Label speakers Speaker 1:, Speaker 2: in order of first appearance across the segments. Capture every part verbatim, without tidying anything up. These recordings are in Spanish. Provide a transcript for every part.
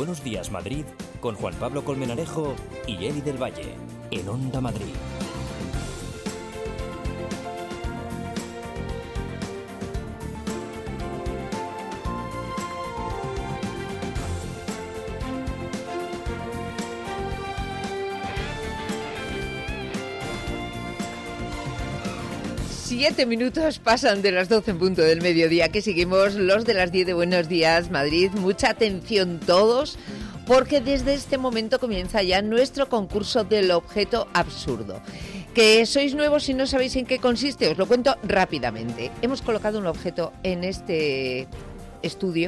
Speaker 1: Buenos Días Madrid con Juan Pablo Colmenarejo y Eli del Valle en Onda Madrid.
Speaker 2: Siete minutos pasan de las doce en punto del mediodía, que seguimos los de las diez de Buenos Días Madrid. Mucha atención todos, porque desde este momento comienza ya nuestro concurso del objeto absurdo. Que sois nuevos y no sabéis en qué consiste, os lo cuento rápidamente. Hemos colocado un objeto en este estudio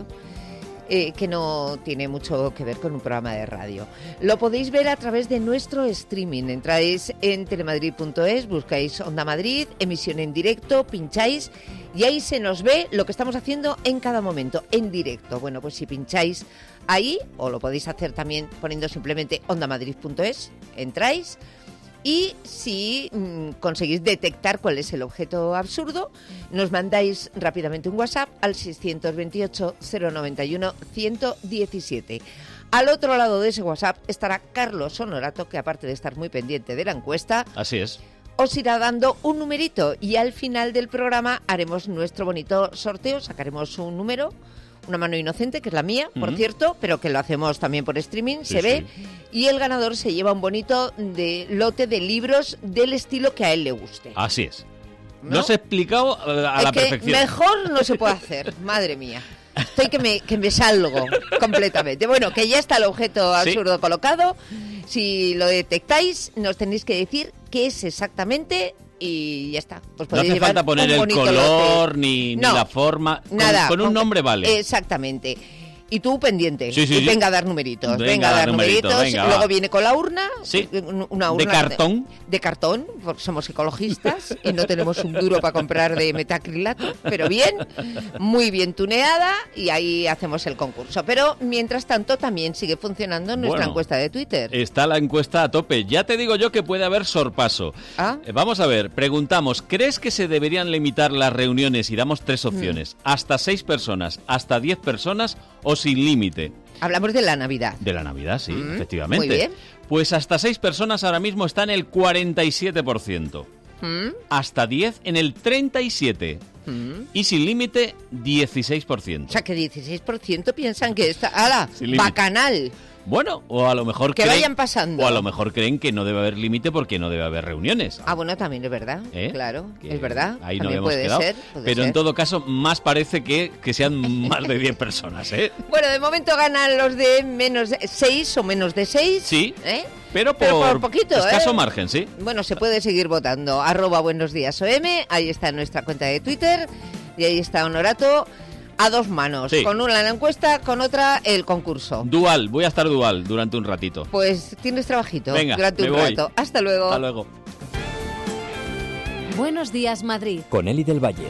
Speaker 2: Eh, que no tiene mucho que ver con un programa de radio. Lo podéis ver a través de nuestro streaming. Entráis en telemadrid punto es, buscáis Onda Madrid, emisión en directo, pincháis y ahí se nos ve lo que estamos haciendo en cada momento, en directo. Bueno, pues si pincháis ahí, o lo podéis hacer también poniendo simplemente onda madrid punto es, entráis. Y si mmm, conseguís detectar cuál es el objeto absurdo, nos mandáis rápidamente un WhatsApp al seiscientos veintiocho, cero noventa y uno, ciento diecisiete. Al otro lado de ese WhatsApp estará Carlos Honorato, que aparte de estar muy pendiente de la encuesta,
Speaker 3: así es,
Speaker 2: os irá dando un numerito y al final del programa haremos nuestro bonito sorteo, sacaremos un número, una mano inocente, que es la mía, por uh-huh. cierto, pero que lo hacemos también por streaming, sí, se ve, sí. Y el ganador se lleva un bonito de lote de libros del estilo que a él le guste.
Speaker 3: Así es. ¿No? Lo has explicado a
Speaker 2: es
Speaker 3: la
Speaker 2: que
Speaker 3: perfección.
Speaker 2: Mejor no se puede hacer, madre mía. Estoy que me, que me salgo completamente. Bueno, que ya está el objeto absurdo sí. colocado. Si lo detectáis, nos tenéis que decir qué es exactamente y ya está. Pues
Speaker 3: no hace falta poner el color ni,
Speaker 2: no,
Speaker 3: ni la forma.
Speaker 2: Nada.
Speaker 3: Con, con un nombre vale.
Speaker 2: Exactamente. Y tú pendiente,
Speaker 3: sí, sí,
Speaker 2: y
Speaker 3: sí.
Speaker 2: venga a dar numeritos, venga,
Speaker 3: venga
Speaker 2: a dar numeritos,
Speaker 3: numerito, venga,
Speaker 2: luego
Speaker 3: va.
Speaker 2: viene con la urna,
Speaker 3: sí.
Speaker 2: una urna
Speaker 3: de cartón,
Speaker 2: de, de cartón, porque somos ecologistas y no tenemos un duro para comprar de metacrilato, pero bien, muy bien tuneada y ahí hacemos el concurso. Pero mientras tanto también sigue funcionando nuestra
Speaker 3: bueno,
Speaker 2: encuesta de Twitter.
Speaker 3: Está la encuesta a tope, ya te digo yo que puede haber sorpaso.
Speaker 2: ¿Ah?
Speaker 3: Eh, vamos a ver, preguntamos, ¿crees que se deberían limitar las reuniones? Y damos tres opciones, mm. hasta seis personas, hasta diez personas o sin límite.
Speaker 2: Hablamos de la Navidad.
Speaker 3: De la Navidad, sí, mm, efectivamente.
Speaker 2: Muy bien.
Speaker 3: Pues hasta seis personas ahora mismo está en el cuarenta y siete por ciento.
Speaker 2: Mm.
Speaker 3: Hasta diez en el treinta y siete por ciento. Mm. Y sin límite, dieciséis por ciento.
Speaker 2: O sea, que dieciséis por ciento piensan que está... ¡Hala! ¡Bacanal!
Speaker 3: Bueno, o a lo mejor
Speaker 2: que
Speaker 3: creen,
Speaker 2: vayan pasando.
Speaker 3: O a lo mejor creen que no debe haber límite porque no debe haber reuniones.
Speaker 2: Ah, bueno, también es verdad. ¿Eh? Claro, que es verdad.
Speaker 3: Ahí
Speaker 2: también
Speaker 3: no hemos
Speaker 2: puede
Speaker 3: quedado.
Speaker 2: Ser, puede
Speaker 3: pero
Speaker 2: ser.
Speaker 3: En todo caso, más parece que, que sean más de diez personas, ¿eh?
Speaker 2: Bueno, de momento ganan los de menos de seis o menos de seis.
Speaker 3: Sí.
Speaker 2: ¿Eh?
Speaker 3: Pero por,
Speaker 2: pero por poquito,
Speaker 3: escaso
Speaker 2: ¿eh?
Speaker 3: margen, sí.
Speaker 2: Bueno, se puede seguir votando. Arroba Buenos Días O M, ahí está nuestra cuenta de Twitter y ahí está Honorato. A dos manos, sí. Con una la encuesta, con otra el concurso.
Speaker 3: Dual, voy a estar dual durante un ratito.
Speaker 2: Pues tienes trabajito.
Speaker 3: Venga,
Speaker 2: durante
Speaker 3: me
Speaker 2: un
Speaker 3: voy.
Speaker 2: rato. Hasta luego.
Speaker 3: Hasta luego.
Speaker 4: Buenos Días Madrid.
Speaker 1: Con Eli del Valle.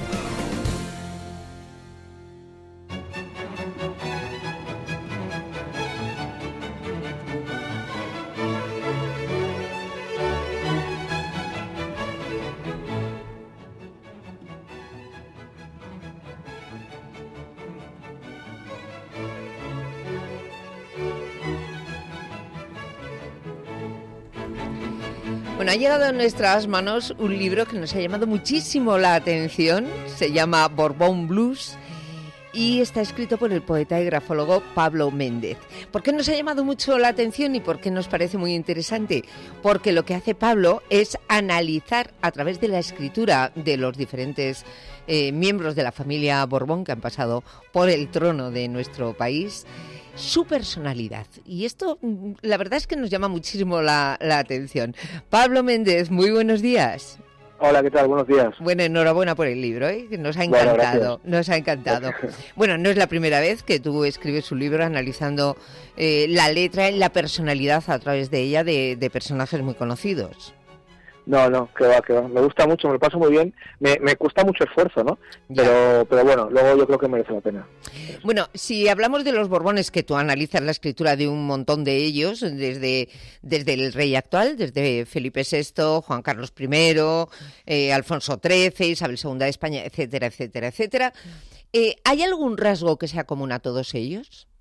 Speaker 2: Bueno, ha llegado a nuestras manos un libro que nos ha llamado muchísimo la atención. Se llama Borbón Blues y está escrito por el poeta y grafólogo Pablo Méndez. ¿Por qué nos ha llamado mucho la atención y por qué nos parece muy interesante? Porque lo que hace Pablo es analizar a través de la escritura de los diferentes eh, miembros de la familia Borbón que han pasado por el trono de nuestro país, su personalidad. Y esto, la verdad es que nos llama muchísimo la, la atención. Pablo Méndez, muy buenos días.
Speaker 5: Hola, ¿qué tal? Buenos días.
Speaker 2: Bueno, enhorabuena por el libro, ¿eh? Nos ha encantado, bueno, nos ha encantado. Bueno, no es la primera vez que tú escribes un libro analizando eh, la letra y la personalidad a través de ella de, de personajes muy conocidos.
Speaker 5: No, no, que va, que va. Me gusta mucho, me lo paso muy bien. Me, me cuesta mucho esfuerzo, ¿no? Pero, pero bueno, luego yo creo que merece la pena.
Speaker 2: Bueno, si hablamos de los Borbones, que tú analizas la escritura de un montón de ellos, desde, desde el rey actual, desde Felipe sexto, Juan Carlos primero, eh, Alfonso trece, Isabel segunda de España, etcétera, etcétera, etcétera. Eh, ¿Hay algún rasgo que sea común a todos ellos?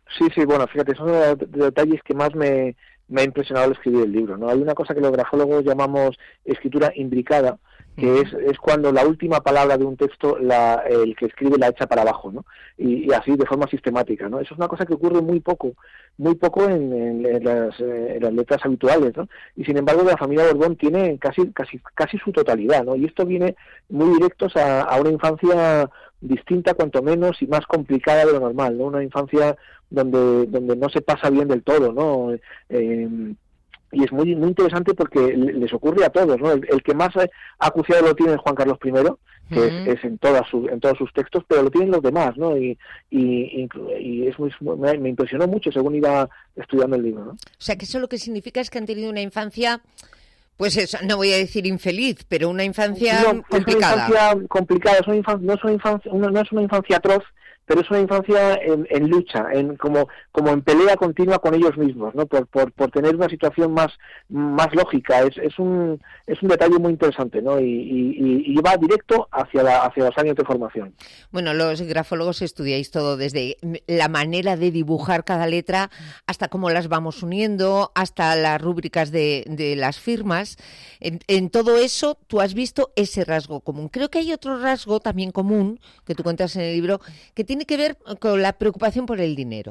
Speaker 5: Sí, sí, bueno, fíjate, son de los detalles que más me, me ha impresionado al escribir el libro, ¿no? Hay una cosa que los grafólogos llamamos escritura imbricada, que es, es cuando la última palabra de un texto la, el que escribe la echa para abajo, ¿no? Y, y así de forma sistemática, ¿no? Eso es una cosa que ocurre muy poco, muy poco en, en, en, las, en las letras habituales, ¿no? Y sin embargo de la familia Borbón tiene casi casi casi su totalidad, ¿no? Y esto viene muy directos a, a una infancia distinta, cuanto menos, y más complicada de lo normal, ¿no? Una infancia donde donde no se pasa bien del todo, ¿no? Eh, y es muy muy interesante porque les ocurre a todos, ¿no? El, el que más acuciado lo tiene es Juan Carlos primero, que uh-huh. es, es en todas sus en todos sus textos, pero lo tienen los demás, ¿no? Y y, y es muy, me, me impresionó mucho según iba estudiando el libro, ¿no?
Speaker 2: O sea, que eso lo que significa es que han tenido una infancia, pues eso, no voy a decir infeliz, pero una infancia
Speaker 5: no,
Speaker 2: complicada.
Speaker 5: Es una infancia complicada, es una infancia, no es una infancia, una, no es una infancia atroz, pero es una infancia en, en lucha, en como como en pelea continua con ellos mismos, ¿no? Por por, por tener una situación más más lógica. Es es un es un detalle muy interesante, ¿no? Y, y, y va directo hacia la hacia los años de formación.
Speaker 2: Bueno, los grafólogos estudiáis todo, desde la manera de dibujar cada letra hasta cómo las vamos uniendo, hasta las rúbricas de, de las firmas. En, en todo eso tú has visto ese rasgo común. Creo que hay otro rasgo también común que tú cuentas en el libro que tiene tiene que ver con la preocupación por el dinero.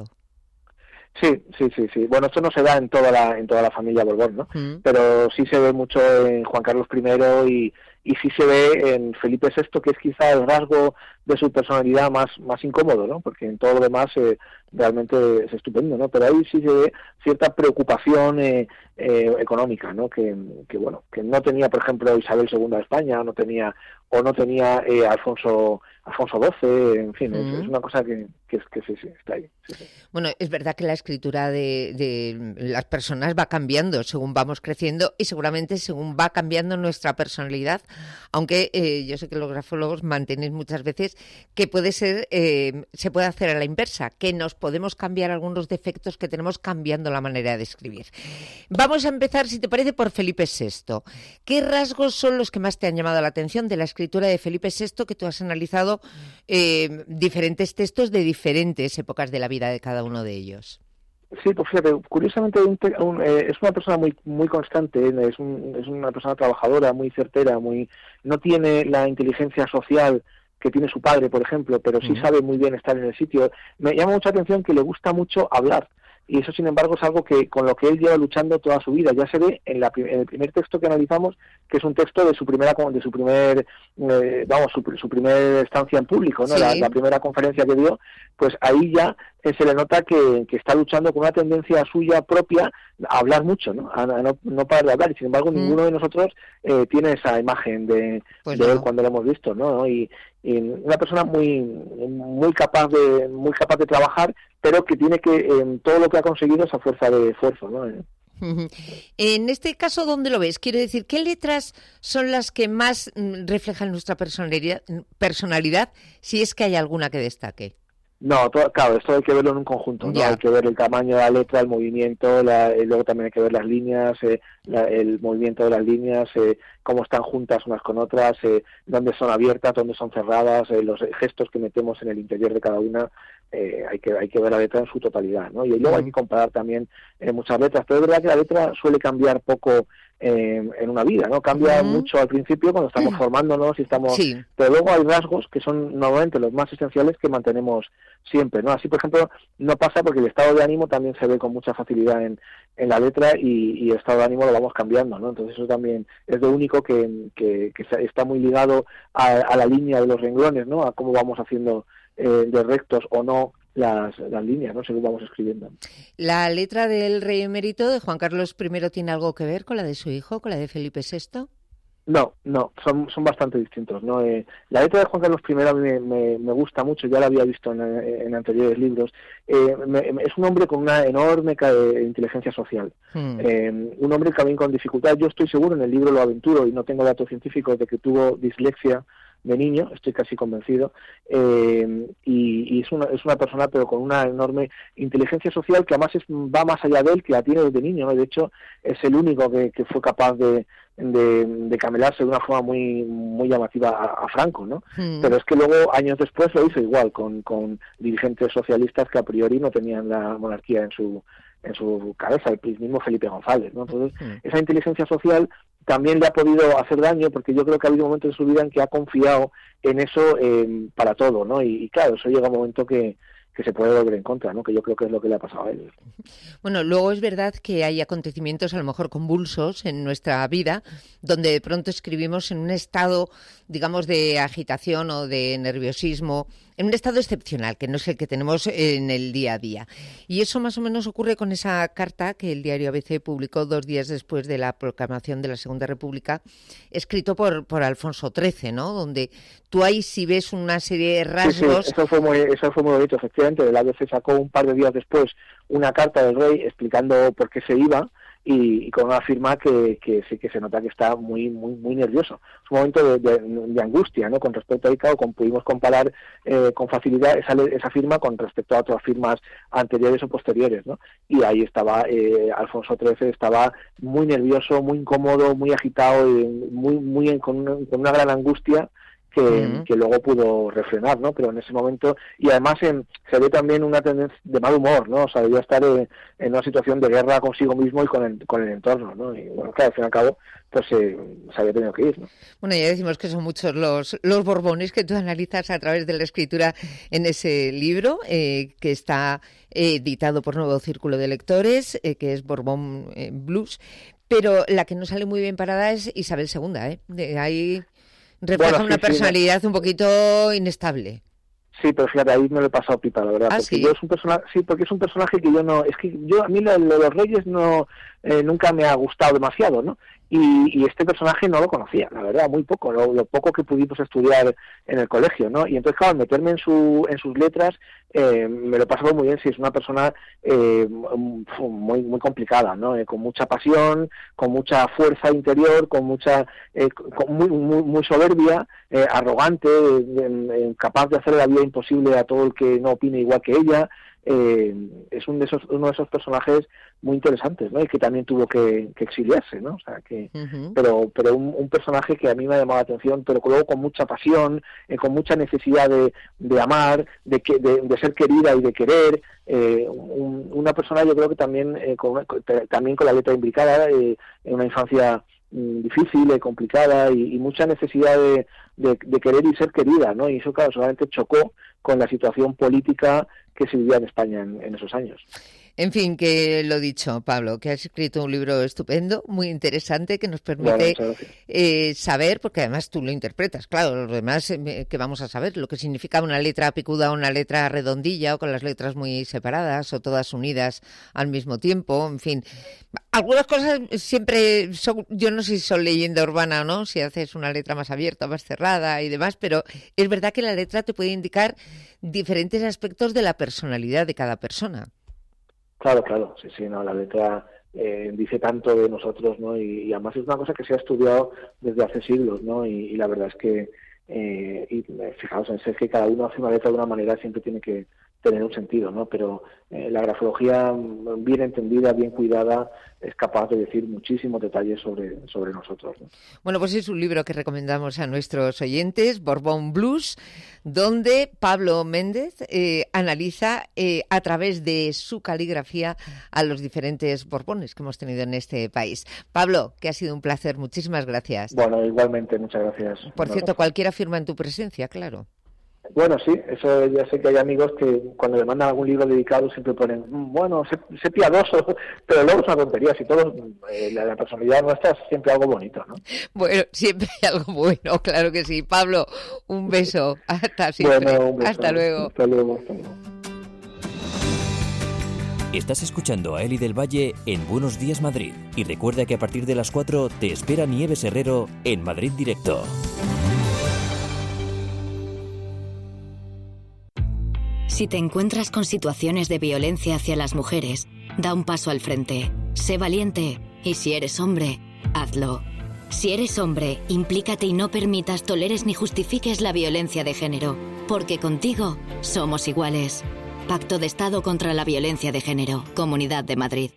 Speaker 5: Sí, sí, sí, sí. Bueno, esto no se da en toda la en toda la familia Borbón, ¿no? Mm. Pero sí se ve mucho en Juan Carlos primero y, y sí se ve en Felipe sexto, que es quizá el rasgo de su personalidad más más incómodo, ¿no? Porque en todo lo demás eh, realmente es estupendo, ¿no? Pero ahí sí se ve cierta preocupación eh, eh, económica, ¿no? Que, que bueno, que no tenía, por ejemplo, Isabel segunda de España, no tenía o no tenía eh, Alfonso Alfonso doce, en fin, mm. es, es una cosa que, que, que sí, sí, está ahí. Sí, sí.
Speaker 2: Bueno, es verdad que la escritura de, de las personas va cambiando según vamos creciendo y seguramente según va cambiando nuestra personalidad, aunque eh, yo sé que los grafólogos mantienen muchas veces que puede ser, eh, se puede hacer a la inversa, que nos podemos cambiar algunos defectos que tenemos cambiando la manera de escribir. Vamos a empezar, si te parece, por Felipe sexto. ¿Qué rasgos son los que más te han llamado la atención de la escritura de Felipe sexto, que tú has analizado eh, diferentes textos de diferentes épocas de la vida de cada uno de ellos?
Speaker 5: Sí, pues fíjate, curiosamente un, un, eh, es una persona muy muy constante, es, un, es una persona trabajadora, muy certera, muy no tiene la inteligencia social que tiene su padre, por ejemplo, pero sí uh-huh. sabe muy bien estar en el sitio. Me llama mucha atención que le gusta mucho hablar. Y eso, sin embargo, es algo que con lo que él lleva luchando toda su vida. Ya se ve en, la, en el primer texto que analizamos, que es un texto de su primera, de su primer, eh, vamos, su, su primera estancia en público, ¿no? Sí. La, la primera conferencia que dio, pues ahí ya eh, se le nota que, que está luchando con una tendencia suya propia a hablar mucho, ¿no? A, a no, no parar de hablar. Y sin embargo, mm. ninguno de nosotros eh, tiene esa imagen de, pues de no. él cuando lo hemos visto, ¿no? Y, y una persona muy, muy capaz de, muy capaz de trabajar, pero que tiene que, en todo lo que ha conseguido, esa fuerza de esfuerzo, ¿no?
Speaker 2: En este caso, ¿dónde lo ves? Quiero decir, ¿qué letras son las que más reflejan nuestra personalidad, personalidad si es que hay alguna que destaque?
Speaker 5: No, todo, claro, esto hay que verlo en un conjunto, ¿no? Ya. Hay que ver el tamaño de la letra, el movimiento, la, y luego también hay que ver las líneas, eh, la, el movimiento de las líneas, eh, cómo están juntas unas con otras, eh, dónde son abiertas, dónde son cerradas, eh, los gestos que metemos en el interior de cada una. Eh, hay que hay que ver la letra en su totalidad, ¿no? Y luego hay que comparar también eh, muchas letras, pero es verdad que la letra suele cambiar poco eh, en una vida, ¿no? Cambia uh-huh. mucho al principio cuando estamos uh-huh. formándonos y estamos, sí. pero luego hay rasgos que son normalmente los más esenciales que mantenemos siempre, ¿no? Así, por ejemplo, no pasa porque el estado de ánimo también se ve con mucha facilidad en, en la letra y, y el estado de ánimo lo vamos cambiando, ¿no? Entonces eso también es lo único que, que, que está muy ligado a, a la línea de los renglones, ¿no? A cómo vamos haciendo eh, de rectos o no las, las líneas, ¿no? Según vamos escribiendo.
Speaker 2: ¿La letra del rey emérito de Juan Carlos primero tiene algo que ver con la de su hijo, con la de Felipe sexto?
Speaker 5: No, no, son son bastante distintos, ¿no? Eh, la letra de Juan Carlos primero a mí me, me, me gusta mucho, ya la había visto en, en anteriores libros. Eh, me, es un hombre con una enorme inteligencia social, hmm. eh, un hombre también con dificultad. Yo estoy seguro, en el libro lo aventuro y no tengo datos científicos de que tuvo dislexia de niño, estoy casi convencido, eh, y, y es, una, es una persona pero con una enorme inteligencia social que además es, va más allá de él, que la tiene desde niño, ¿no? De hecho es el único que, que fue capaz de, de, de camelarse de una forma muy muy llamativa a, a Franco, ¿no? Mm. Pero es que luego años después lo hizo igual con, con dirigentes socialistas que a priori no tenían la monarquía en su en su cabeza, el mismo Felipe González, ¿no? Entonces, mm. esa inteligencia social también le ha podido hacer daño, porque yo creo que ha habido momentos en su vida en que ha confiado en eso eh, para todo, ¿no? Y, y claro, eso llega un momento que, que se puede volver en contra, ¿no? Que yo creo que es lo que le ha pasado a él.
Speaker 2: Bueno, luego es verdad que hay acontecimientos a lo mejor convulsos en nuestra vida, donde de pronto escribimos en un estado, digamos, de agitación o de nerviosismo, en un estado excepcional, que no es el que tenemos en el día a día. Y eso más o menos ocurre con esa carta que el diario A B C publicó dos días después de la proclamación de la Segunda República, escrito por, por Alfonso trece, ¿no? Donde tú ahí sí ves una serie de rasgos...
Speaker 5: Sí, sí, eso fue muy, eso fue muy bonito, efectivamente. El A B C sacó un par de días después una carta del rey explicando por qué se iba, y, y con una firma que, que sí que se nota que está muy muy muy nervioso. Es un momento de, de, de angustia, ¿no? Con respecto a I C A O, con, pudimos comparar eh, con facilidad esa, esa firma con respecto a otras firmas anteriores o posteriores, ¿no? Y ahí estaba eh, Alfonso trece, estaba muy nervioso, muy incómodo, muy agitado, y muy muy con una, con una gran angustia que, uh-huh. que luego pudo refrenar, ¿no? Pero en ese momento, y además en, se ve también una tendencia de mal humor, ¿no? O sea, debía estar en, en una situación de guerra consigo mismo y con el, con el entorno, ¿no? Y bueno, claro, al fin y al cabo, pues eh, se había tenido que ir, ¿no?
Speaker 2: Bueno, ya decimos que son muchos los, los Borbones que tú analizas a través de la escritura en ese libro, eh, que está eh, editado por Nuevo Círculo de Lectores, eh, que es Borbón eh, Blues, pero la que no sale muy bien parada es Isabel segunda, ¿eh? De ahí... refleja bueno, sí, una personalidad sí, un poquito inestable.
Speaker 5: Sí, pero fíjate, ahí me lo he pasado pipa, la verdad.
Speaker 2: ¿Ah,
Speaker 5: porque
Speaker 2: sí?
Speaker 5: yo es un personaje, sí, porque es un personaje que yo no, es que yo a mí lo, lo de los Reyes no eh, nunca me ha gustado demasiado, ¿no? Y, y este personaje no lo conocía, la verdad, muy poco, lo, lo poco que pudimos estudiar en el colegio, ¿no? Y entonces, claro, meterme en su en sus letras eh, me lo he pasado muy bien. Si es una persona eh, muy muy complicada, ¿no? Eh, con mucha pasión, con mucha fuerza interior, con mucha eh, con muy, muy muy soberbia, eh, arrogante, eh, eh, capaz de hacer la vida imposible a todo el que no opine igual que ella. Eh, es un de esos, uno de esos personajes muy interesantes, ¿no? Y que también tuvo que, que exiliarse, ¿no? O sea, que, uh-huh. pero pero un, un personaje que a mí me ha llamado la atención, pero luego con mucha pasión, eh, con mucha necesidad de, de amar, de, que, de, de ser querida y de querer. Eh, un, una persona, yo creo que también eh, con, también con la letra imbricada, eh, en una infancia mm, difícil, eh, complicada, y, y mucha necesidad de, de, de querer y ser querida, ¿no? Y eso, claro, solamente chocó con la situación política que se vivía en España en, en esos años.
Speaker 2: En fin, que lo dicho, Pablo, que has escrito un libro estupendo, muy interesante, que nos permite bueno, eh, saber, porque además tú lo interpretas, claro, los demás eh, que vamos a saber, lo que significa una letra picuda o una letra redondilla, o con las letras muy separadas, o todas unidas al mismo tiempo, en fin. Algunas cosas siempre son, yo no sé si son leyenda urbana o no, si haces una letra más abierta, más cerrada y demás, pero es verdad que la letra te puede indicar diferentes aspectos de la personalidad de cada persona.
Speaker 5: Claro, claro, sí, sí, no, la letra eh, dice tanto de nosotros, ¿no? Y, y además es una cosa que se ha estudiado desde hace siglos, ¿no? Y, y la verdad es que, eh, y fijaos, en ser que cada uno hace una letra de una manera siempre tiene que tener un sentido, ¿no? Pero eh, la grafología bien entendida, bien cuidada, es capaz de decir muchísimos detalles sobre, sobre nosotros, ¿no?
Speaker 2: Bueno, pues es un libro que recomendamos a nuestros oyentes, Borbón Blues, donde Pablo Méndez eh, analiza eh, a través de su caligrafía a los diferentes Borbones que hemos tenido en este país. Pablo, que ha sido un placer, muchísimas gracias.
Speaker 5: Bueno, igualmente, muchas gracias.
Speaker 2: Por cierto, cualquiera firma en tu presencia, claro.
Speaker 5: Bueno, sí, eso ya sé que hay amigos que cuando le mandan algún libro dedicado siempre ponen, bueno, sé, sé piadoso, pero luego es una tontería, si todo, eh, la, la personalidad nuestra es siempre algo bonito, ¿no?
Speaker 2: Bueno, siempre hay algo bueno, claro que sí. Pablo, un beso, hasta siempre,
Speaker 5: bueno, un beso.
Speaker 2: Hasta luego.
Speaker 5: Hasta luego, hasta luego.
Speaker 1: Estás escuchando a Eli del Valle en Buenos Días Madrid, y recuerda que a partir de las cuatro te espera Nieves Herrero en Madrid Directo.
Speaker 4: Si te encuentras con situaciones de violencia hacia las mujeres, da un paso al frente. Sé valiente y si eres hombre, hazlo. Si eres hombre, implícate y no permitas, toleres ni justifiques la violencia de género, porque contigo somos iguales. Pacto de Estado contra la Violencia de Género, Comunidad de Madrid.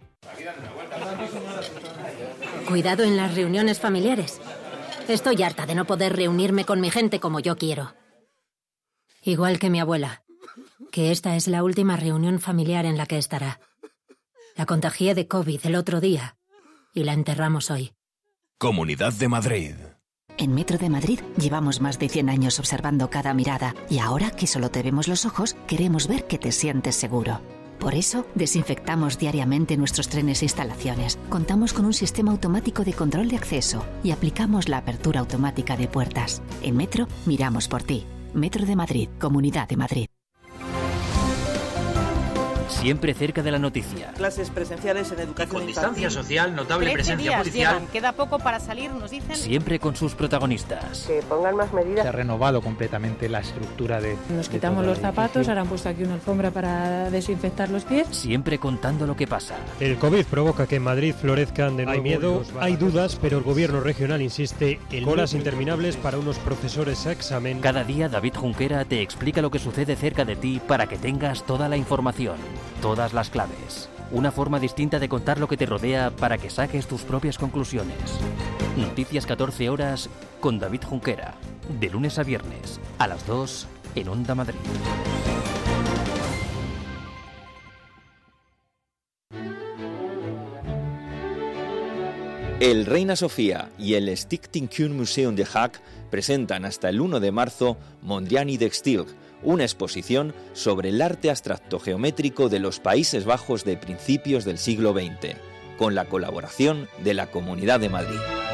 Speaker 6: Cuidado en las reuniones familiares. Estoy harta de no poder reunirme con mi gente como yo quiero. Igual que mi abuela, que esta es la última reunión familiar en la que estará. La contagié de COVID el otro día y la enterramos hoy.
Speaker 7: Comunidad de Madrid.
Speaker 8: En Metro de Madrid llevamos más de cien años observando cada mirada y ahora que solo te vemos los ojos, queremos ver que te sientes seguro. Por eso, desinfectamos diariamente nuestros trenes e instalaciones. Contamos con un sistema automático de control de acceso y aplicamos la apertura automática de puertas. En Metro, miramos por ti. Metro de Madrid, Comunidad de Madrid.
Speaker 1: Siempre cerca de la noticia.
Speaker 9: Clases presenciales en educación
Speaker 10: con distancia infantil. Social, notable presencia
Speaker 11: días
Speaker 10: policial.
Speaker 11: Llevan. Queda poco para salir, nos dicen.
Speaker 1: Siempre con sus protagonistas.
Speaker 12: Que pongan más medidas.
Speaker 13: Se ha renovado completamente la estructura de...
Speaker 14: Nos quitamos los zapatos, ahora han puesto aquí una alfombra para desinfectar los pies.
Speaker 1: Siempre contando lo que pasa.
Speaker 15: El COVID provoca que en Madrid florezcan de nuevo. Hay miedo, hay dudas, pero el gobierno regional insiste en colas interminables para unos profesores a examen.
Speaker 1: Cada día David Junquera te explica lo que sucede cerca de ti para que tengas toda la información, todas las claves. Una forma distinta de contar lo que te rodea para que saques tus propias conclusiones. Noticias catorce horas con David Junquera. De lunes a viernes, a las dos, en Onda Madrid.
Speaker 16: El Reina Sofía y el Stichting-Kunstmuseum de Haag presentan hasta el uno de marzo Mondrian de Stilg, una exposición sobre el arte abstracto geométrico de los Países Bajos de principios del siglo veinte, con la colaboración de la Comunidad de Madrid.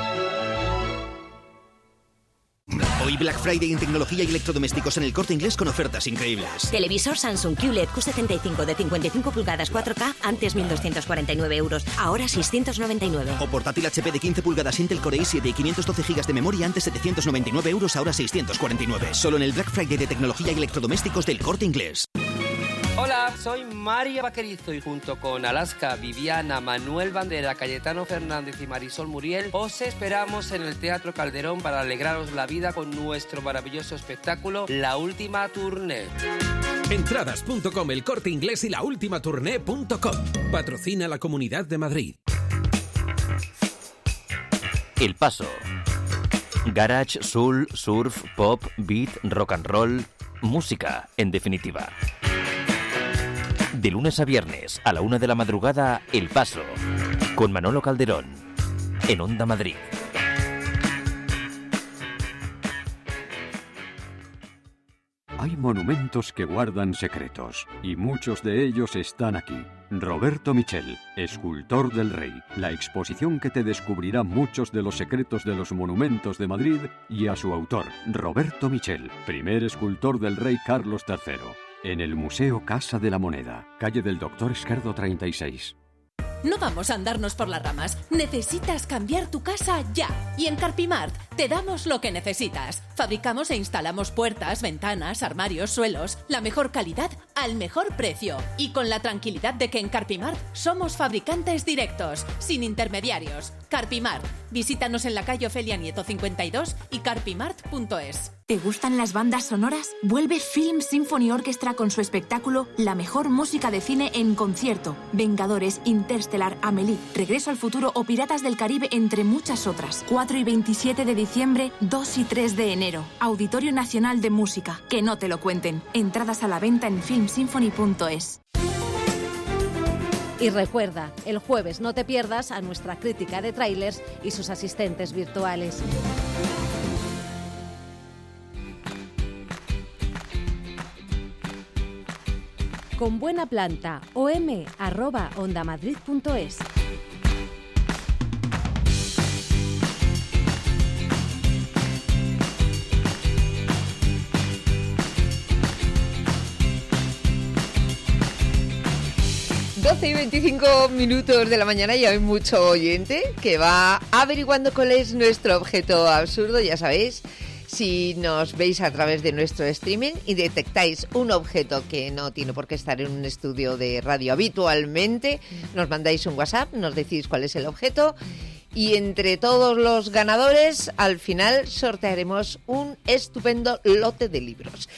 Speaker 17: Hoy Black Friday en tecnología y electrodomésticos en El Corte Inglés con ofertas increíbles.
Speaker 18: Televisor Samsung Q L E D Q setenta y cinco de cincuenta y cinco pulgadas cuatro K, antes mil doscientos cuarenta y nueve euros, ahora seiscientos noventa y nueve.
Speaker 17: O portátil H P de quince pulgadas Intel Core i siete y quinientos doce gigas de memoria, antes setecientos noventa y nueve euros, ahora seiscientos cuarenta y nueve. Solo en el Black Friday de tecnología y electrodomésticos del Corte Inglés.
Speaker 19: Hola, soy María Vaquerizo y junto con Alaska, Viviana, Manuel Bandera, Cayetano Fernández y Marisol Muriel os esperamos en el Teatro Calderón para alegraros la vida con nuestro maravilloso espectáculo La Última Tournée.
Speaker 20: Entradas punto com, El Corte Inglés y la última tournée punto com. Patrocina la Comunidad de Madrid.
Speaker 1: El Paso. Garage, soul, surf, pop, beat, rock and roll. Música, en definitiva. De lunes a viernes, a la una de la madrugada, El Paso, con Manolo Calderón, en Onda Madrid.
Speaker 21: Hay monumentos que guardan secretos, y muchos de ellos están aquí. Roberto Michel, escultor del Rey, la exposición que te descubrirá muchos de los secretos de los monumentos de Madrid y a su autor, Roberto Michel, primer escultor del Rey Carlos tercero. En el Museo Casa de la Moneda, calle del Doctor Esquerdo treinta y seis.
Speaker 22: No vamos a andarnos por las ramas. Necesitas cambiar tu casa ya. Y en Carpimart te damos lo que necesitas. Fabricamos e instalamos puertas, ventanas, armarios, suelos. La mejor calidad al mejor precio. Y con la tranquilidad de que en Carpimart somos fabricantes directos, sin intermediarios. Carpimart. Visítanos en la calle Ofelia Nieto cincuenta y dos y carpimart punto es.
Speaker 23: ¿Te gustan las bandas sonoras? Vuelve Film Symphony Orchestra con su espectáculo La mejor música de cine en concierto. Vengadores, Interstellar, Amélie, Regreso al futuro o Piratas del Caribe, entre muchas otras. cuatro y veintisiete de diciembre, dos y tres de enero. Auditorio Nacional de Música. Que no te lo cuenten. Entradas a la venta en film symphony punto es.
Speaker 24: Y recuerda, el jueves no te pierdas a nuestra crítica de tráilers y sus asistentes virtuales. Con buena planta, om arroba ondamadrid punto es.
Speaker 2: doce y veinticinco minutos de la mañana y hay mucho oyente que va averiguando cuál es nuestro objeto absurdo, ya sabéis. Si nos veis a través de nuestro streaming y detectáis un objeto que no tiene por qué estar en un estudio de radio habitualmente, nos mandáis un WhatsApp, nos decís cuál es el objeto y entre todos los ganadores al final sortearemos un estupendo lote de libros.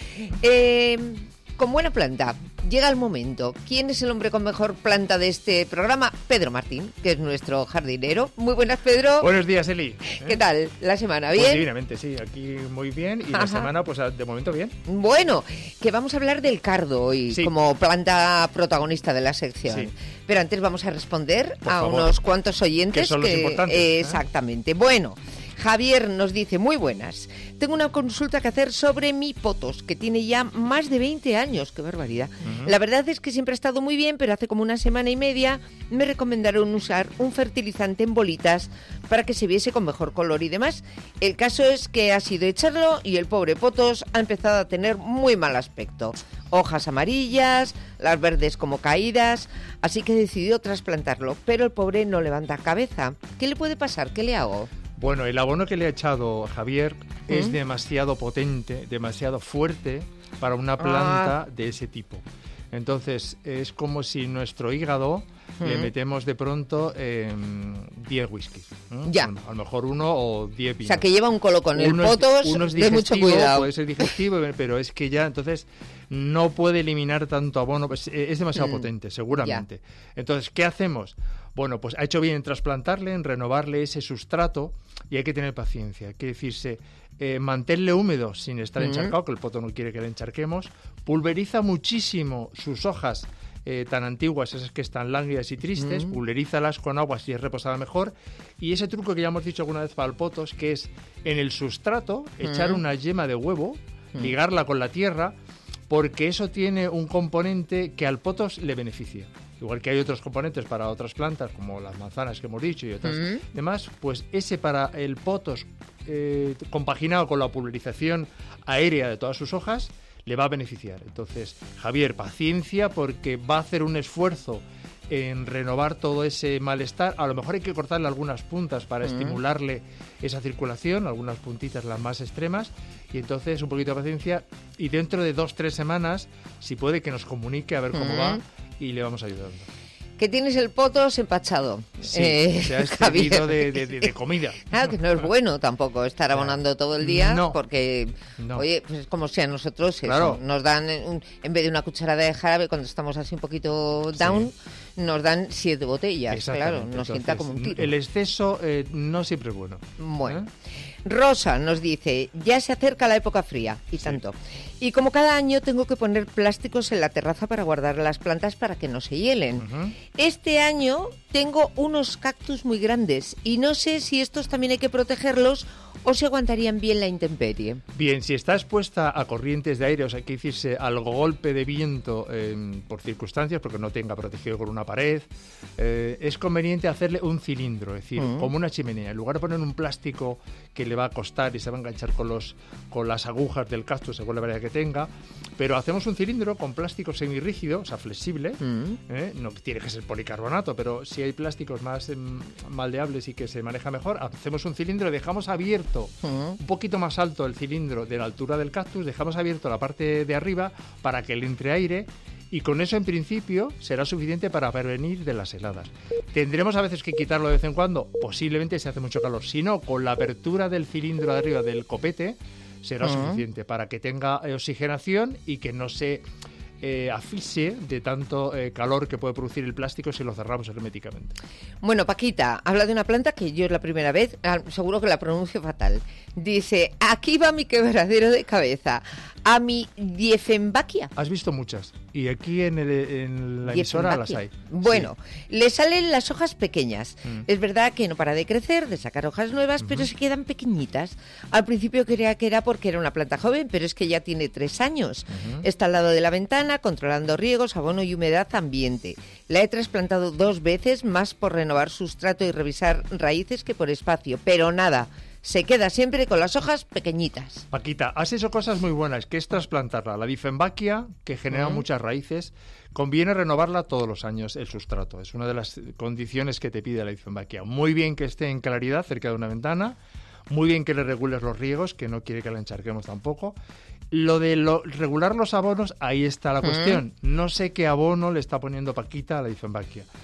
Speaker 2: Eh, con buena planta, llega el momento. ¿Quién es el hombre con mejor planta de este programa? Pedro Martín, que es nuestro jardinero. Muy buenas, Pedro.
Speaker 3: Buenos días, Eli.
Speaker 2: ¿Qué tal? ¿La semana bien?
Speaker 3: Pues divinamente, sí. Aquí muy bien. Y Ajá. la semana, pues de momento bien.
Speaker 2: Bueno, que vamos a hablar del cardo hoy, sí. como planta protagonista de la sección. Sí. Pero antes vamos a responder Por a favor. unos cuantos oyentes.
Speaker 3: Que son
Speaker 2: que,
Speaker 3: los importantes.
Speaker 2: Eh, exactamente. ¿eh? Bueno, Javier nos dice, muy buenas. Tengo una consulta que hacer sobre mi potos, que tiene ya más de veinte años. ¡Qué barbaridad! Uh-huh. La verdad es que siempre ha estado muy bien, pero hace como una semana y media me recomendaron usar un fertilizante en bolitas para que se viese con mejor color y demás. El caso es que ha sido echarlo y el pobre potos ha empezado a tener muy mal aspecto. Hojas amarillas, las verdes como caídas, así que decidió trasplantarlo, pero el pobre no levanta cabeza. ¿Qué le puede pasar? ¿Qué le hago?
Speaker 3: Bueno, el abono que le ha echado Javier ¿Mm? es demasiado potente, demasiado fuerte para una planta ah. de ese tipo. Entonces, es como si nuestro hígado ¿Mm? le metemos de pronto eh, diez whiskies. ¿no?
Speaker 2: Ya.
Speaker 3: Bueno, a lo mejor uno o diez vinos.
Speaker 2: O sea, que lleva un colo con el
Speaker 3: uno
Speaker 2: potos
Speaker 3: es, uno es
Speaker 2: de mucho cuidado.
Speaker 3: Puede ser digestivo, pero es que ya, entonces, no puede eliminar tanto abono. Pues, es demasiado mm. potente, seguramente. Ya. Entonces, ¿qué hacemos? Bueno, pues ha hecho bien en trasplantarle, en renovarle ese sustrato y hay que tener paciencia. Hay que decirse, eh, manténle húmedo sin estar uh-huh. encharcado, que el poto no quiere que le encharquemos. Pulveriza muchísimo sus hojas eh, tan antiguas, esas que están lánguidas y tristes. Uh-huh. Pulverízalas con agua si es reposada mejor. Y ese truco que ya hemos dicho alguna vez para el potos, que es en el sustrato uh-huh. echar una yema de huevo, uh-huh. ligarla con la tierra, porque eso tiene un componente que al potos le beneficia. Igual que hay otros componentes para otras plantas, como las manzanas que hemos dicho y otras uh-huh. demás, pues ese para el potos, eh, compaginado con la pulverización aérea de todas sus hojas, le va a beneficiar. Entonces, Javier, paciencia, porque va a hacer un esfuerzo en renovar todo ese malestar. A lo mejor hay que cortarle algunas puntas para uh-huh. estimularle esa circulación, algunas puntitas las más extremas, y entonces un poquito de paciencia, y dentro de dos, tres semanas, si puede, que nos comunique a ver cómo uh-huh. va, y le vamos ayudando.
Speaker 2: Que tienes el potos empachado.
Speaker 3: Sí, eh, se ha excedido de, de, de, de comida.
Speaker 2: Claro, que no es bueno tampoco estar abonando todo el día,
Speaker 3: no,
Speaker 2: porque,
Speaker 3: no.
Speaker 2: oye, pues es como si a nosotros eso,
Speaker 3: claro.
Speaker 2: nos dan, un, en vez de una cucharada de jarabe, cuando estamos así un poquito down, sí. nos dan siete botellas, claro, nos
Speaker 3: Entonces,
Speaker 2: sienta como un tiro.
Speaker 3: El exceso eh, no siempre es bueno.
Speaker 2: Bueno.
Speaker 3: ¿Eh?
Speaker 2: Rosa nos dice, ya se acerca la época fría, y sí. tanto. Y como cada año tengo que poner plásticos en la terraza para guardar las plantas para que no se hielen. Uh-huh. Este año tengo unos cactus muy grandes y no sé si estos también hay que protegerlos o si aguantarían bien la intemperie.
Speaker 3: Bien, si está expuesta a corrientes de aire, o sea, hay que decirse al golpe de viento eh, por circunstancias, porque no tenga protegido con una pared, eh, es conveniente hacerle un cilindro, es decir, uh-huh. como una chimenea. En lugar de poner un plástico que le va a costar y se va a enganchar con los con las agujas del cactus según la variedad que tenga, pero hacemos un cilindro con plástico semirrígido, o sea, flexible, uh-huh. ¿eh? No tiene que ser policarbonato, pero si hay plásticos más eh, maldeables y que se maneja mejor, hacemos un cilindro y dejamos abierto Uh-huh. un poquito más alto el cilindro de la altura del cactus, dejamos abierto la parte de arriba para que le entre aire, y con eso en principio será suficiente para prevenir de las heladas. ¿Tendremos a veces que quitarlo de vez en cuando? Posiblemente si hace mucho calor. Si no, con la apertura del cilindro de arriba del copete será uh-huh. suficiente para que tenga eh, oxigenación y que no se eh, asfixie de tanto eh, calor que puede producir el plástico si lo cerramos herméticamente.
Speaker 2: Bueno, Paquita habla de una planta que yo es la primera vez, seguro que la pronuncio fatal. Dice, aquí va mi quebradero de cabeza, a mi Dieffenbachia.
Speaker 3: Has visto muchas, y aquí en, el, en la emisora las hay.
Speaker 2: Bueno, sí. Le salen las hojas pequeñas. Mm. Es verdad que no para de crecer, de sacar hojas nuevas, uh-huh. pero se quedan pequeñitas. Al principio creía que era porque era una planta joven, pero es que ya tiene tres años. Uh-huh. Está al lado de la ventana, controlando riegos, abono y humedad ambiente. La he trasplantado dos veces, más por renovar sustrato y revisar raíces que por espacio, pero nada. Se queda siempre con las hojas pequeñitas.
Speaker 3: Paquita, has hecho cosas muy buenas, que es trasplantarla. La Dieffenbachia, que genera uh-huh. muchas raíces, conviene renovarla todos los años, el sustrato. Es una de las condiciones que te pide la Dieffenbachia. Muy bien que esté en claridad, cerca de una ventana. Muy bien que le regules los riegos, que no quiere que la encharquemos tampoco. Lo de lo, regular los abonos, ahí está la uh-huh. cuestión. No sé qué abono le está poniendo Paquita a la Dieffenbachia.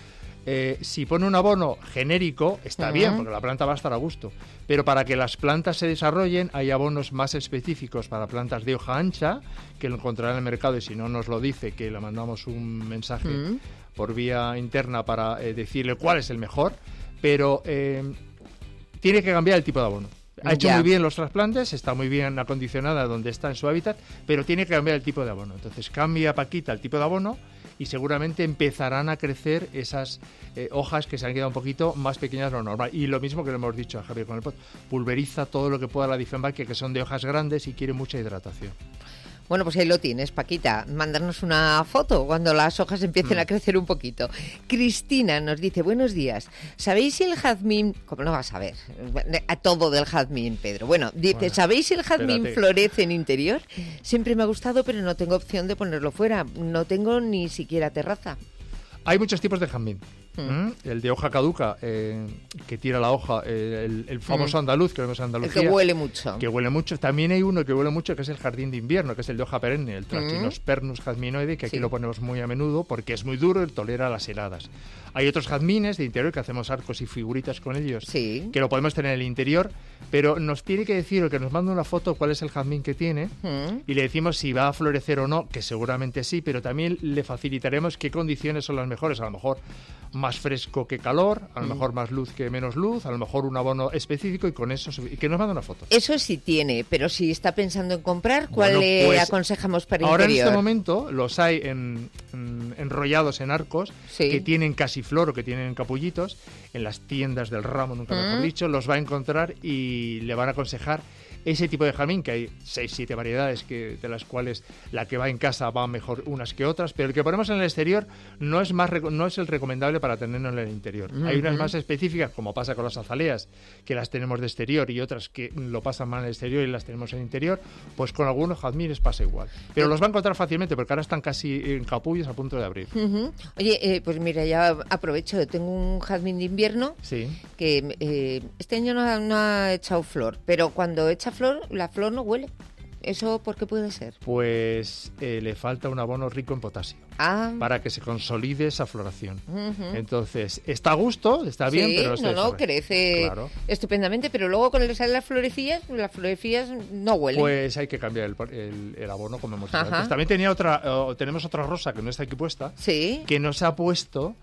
Speaker 3: Eh, si pone un abono genérico, está uh-huh. bien, porque la planta va a estar a gusto. Pero para que las plantas se desarrollen, hay abonos más específicos para plantas de hoja ancha, que lo encontrará en el mercado, y si no nos lo dice, que le mandamos un mensaje uh-huh. por vía interna para eh, decirle cuál es el mejor. Pero eh, tiene que cambiar el tipo de abono. Ha hecho ya. muy bien los trasplantes, está muy bien acondicionada donde está en su hábitat, pero tiene que cambiar el tipo de abono. Entonces cambia, Paquita, el tipo de abono y seguramente empezarán a crecer esas eh, hojas que se han quedado un poquito más pequeñas de lo normal. Y lo mismo que le hemos dicho a Javier con el pot, pulveriza todo lo que pueda la Dieffenbachia, que son de hojas grandes y quiere mucha hidratación.
Speaker 2: Bueno, pues ahí lo tienes, Paquita. Mandarnos una foto cuando las hojas empiecen mm. a crecer un poquito. Cristina nos dice, buenos días. ¿Sabéis si el jazmín... ¿Cómo no vas a ver? A todo del jazmín, Pedro. Bueno, dice, bueno, ¿sabéis si el jazmín espérate. florece en interior? Siempre me ha gustado, pero no tengo opción de ponerlo fuera. No tengo ni siquiera terraza.
Speaker 3: Hay muchos tipos de jazmín. Mm. El de hoja caduca, eh, que tira la hoja, eh, el, el famoso mm. andaluz, que vemos en Andalucía.
Speaker 2: El que huele mucho.
Speaker 3: Que huele mucho. También hay uno que huele mucho, que es el jardín de invierno, que es el de hoja perenne, el Trachynospernus mm. jazminoide, que aquí sí. lo ponemos muy a menudo porque es muy duro y tolera las heladas. Hay otros jazmines de interior que hacemos arcos y figuritas con ellos,
Speaker 2: sí.
Speaker 3: que lo podemos tener en el interior, pero nos tiene que decir, o que nos manda una foto, cuál es el jazmín que tiene, mm. y le decimos si va a florecer o no, que seguramente sí, pero también le facilitaremos qué condiciones son las mejores. A lo mejor más fresco que calor, a lo mm. mejor más luz que menos luz, a lo mejor un abono específico, y con eso, y que nos manda una foto.
Speaker 2: Eso sí tiene, pero si está pensando en comprar, ¿cuál bueno, le pues, aconsejamos para
Speaker 3: ahora
Speaker 2: interior?
Speaker 3: En este momento los hay en, en, enrollados en arcos, sí. que tienen casi flor o que tienen capullitos, en las tiendas del ramo, nunca mejor mm. dicho, los va a encontrar y le van a aconsejar ese tipo de jazmín, que hay seis, siete variedades, que, de las cuales la que va en casa va mejor unas que otras, pero el que ponemos en el exterior no es más no es el recomendable para tenerlo en el interior. Uh-huh. Hay unas más específicas, como pasa con las azaleas, que las tenemos de exterior, y otras que lo pasan mal en el exterior y las tenemos en el interior, pues con algunos jazmines pasa igual. Pero uh-huh. los va a encontrar fácilmente, porque ahora están casi en capullos a punto de abrir.
Speaker 2: Uh-huh. Oye, eh, pues mira, ya aprovecho, tengo un jazmín de invierno
Speaker 3: sí.
Speaker 2: que eh, este año no, no ha echado flor, pero cuando echa flor, la flor no huele. ¿Eso por qué puede ser?
Speaker 3: Pues eh, le falta un abono rico en potasio
Speaker 2: ah.
Speaker 3: para que se consolide esa floración. Uh-huh. Entonces, está a gusto, está bien,
Speaker 2: sí,
Speaker 3: pero no
Speaker 2: está
Speaker 3: no,
Speaker 2: no, crece
Speaker 3: claro.
Speaker 2: estupendamente, pero luego cuando le salen las florecillas, las florecillas no huelen.
Speaker 3: Pues hay que cambiar el, el, el abono, como hemos dicho antes. También tenía otra, uh, tenemos otra rosa que no está aquí puesta,
Speaker 2: sí.
Speaker 3: que nos ha puesto...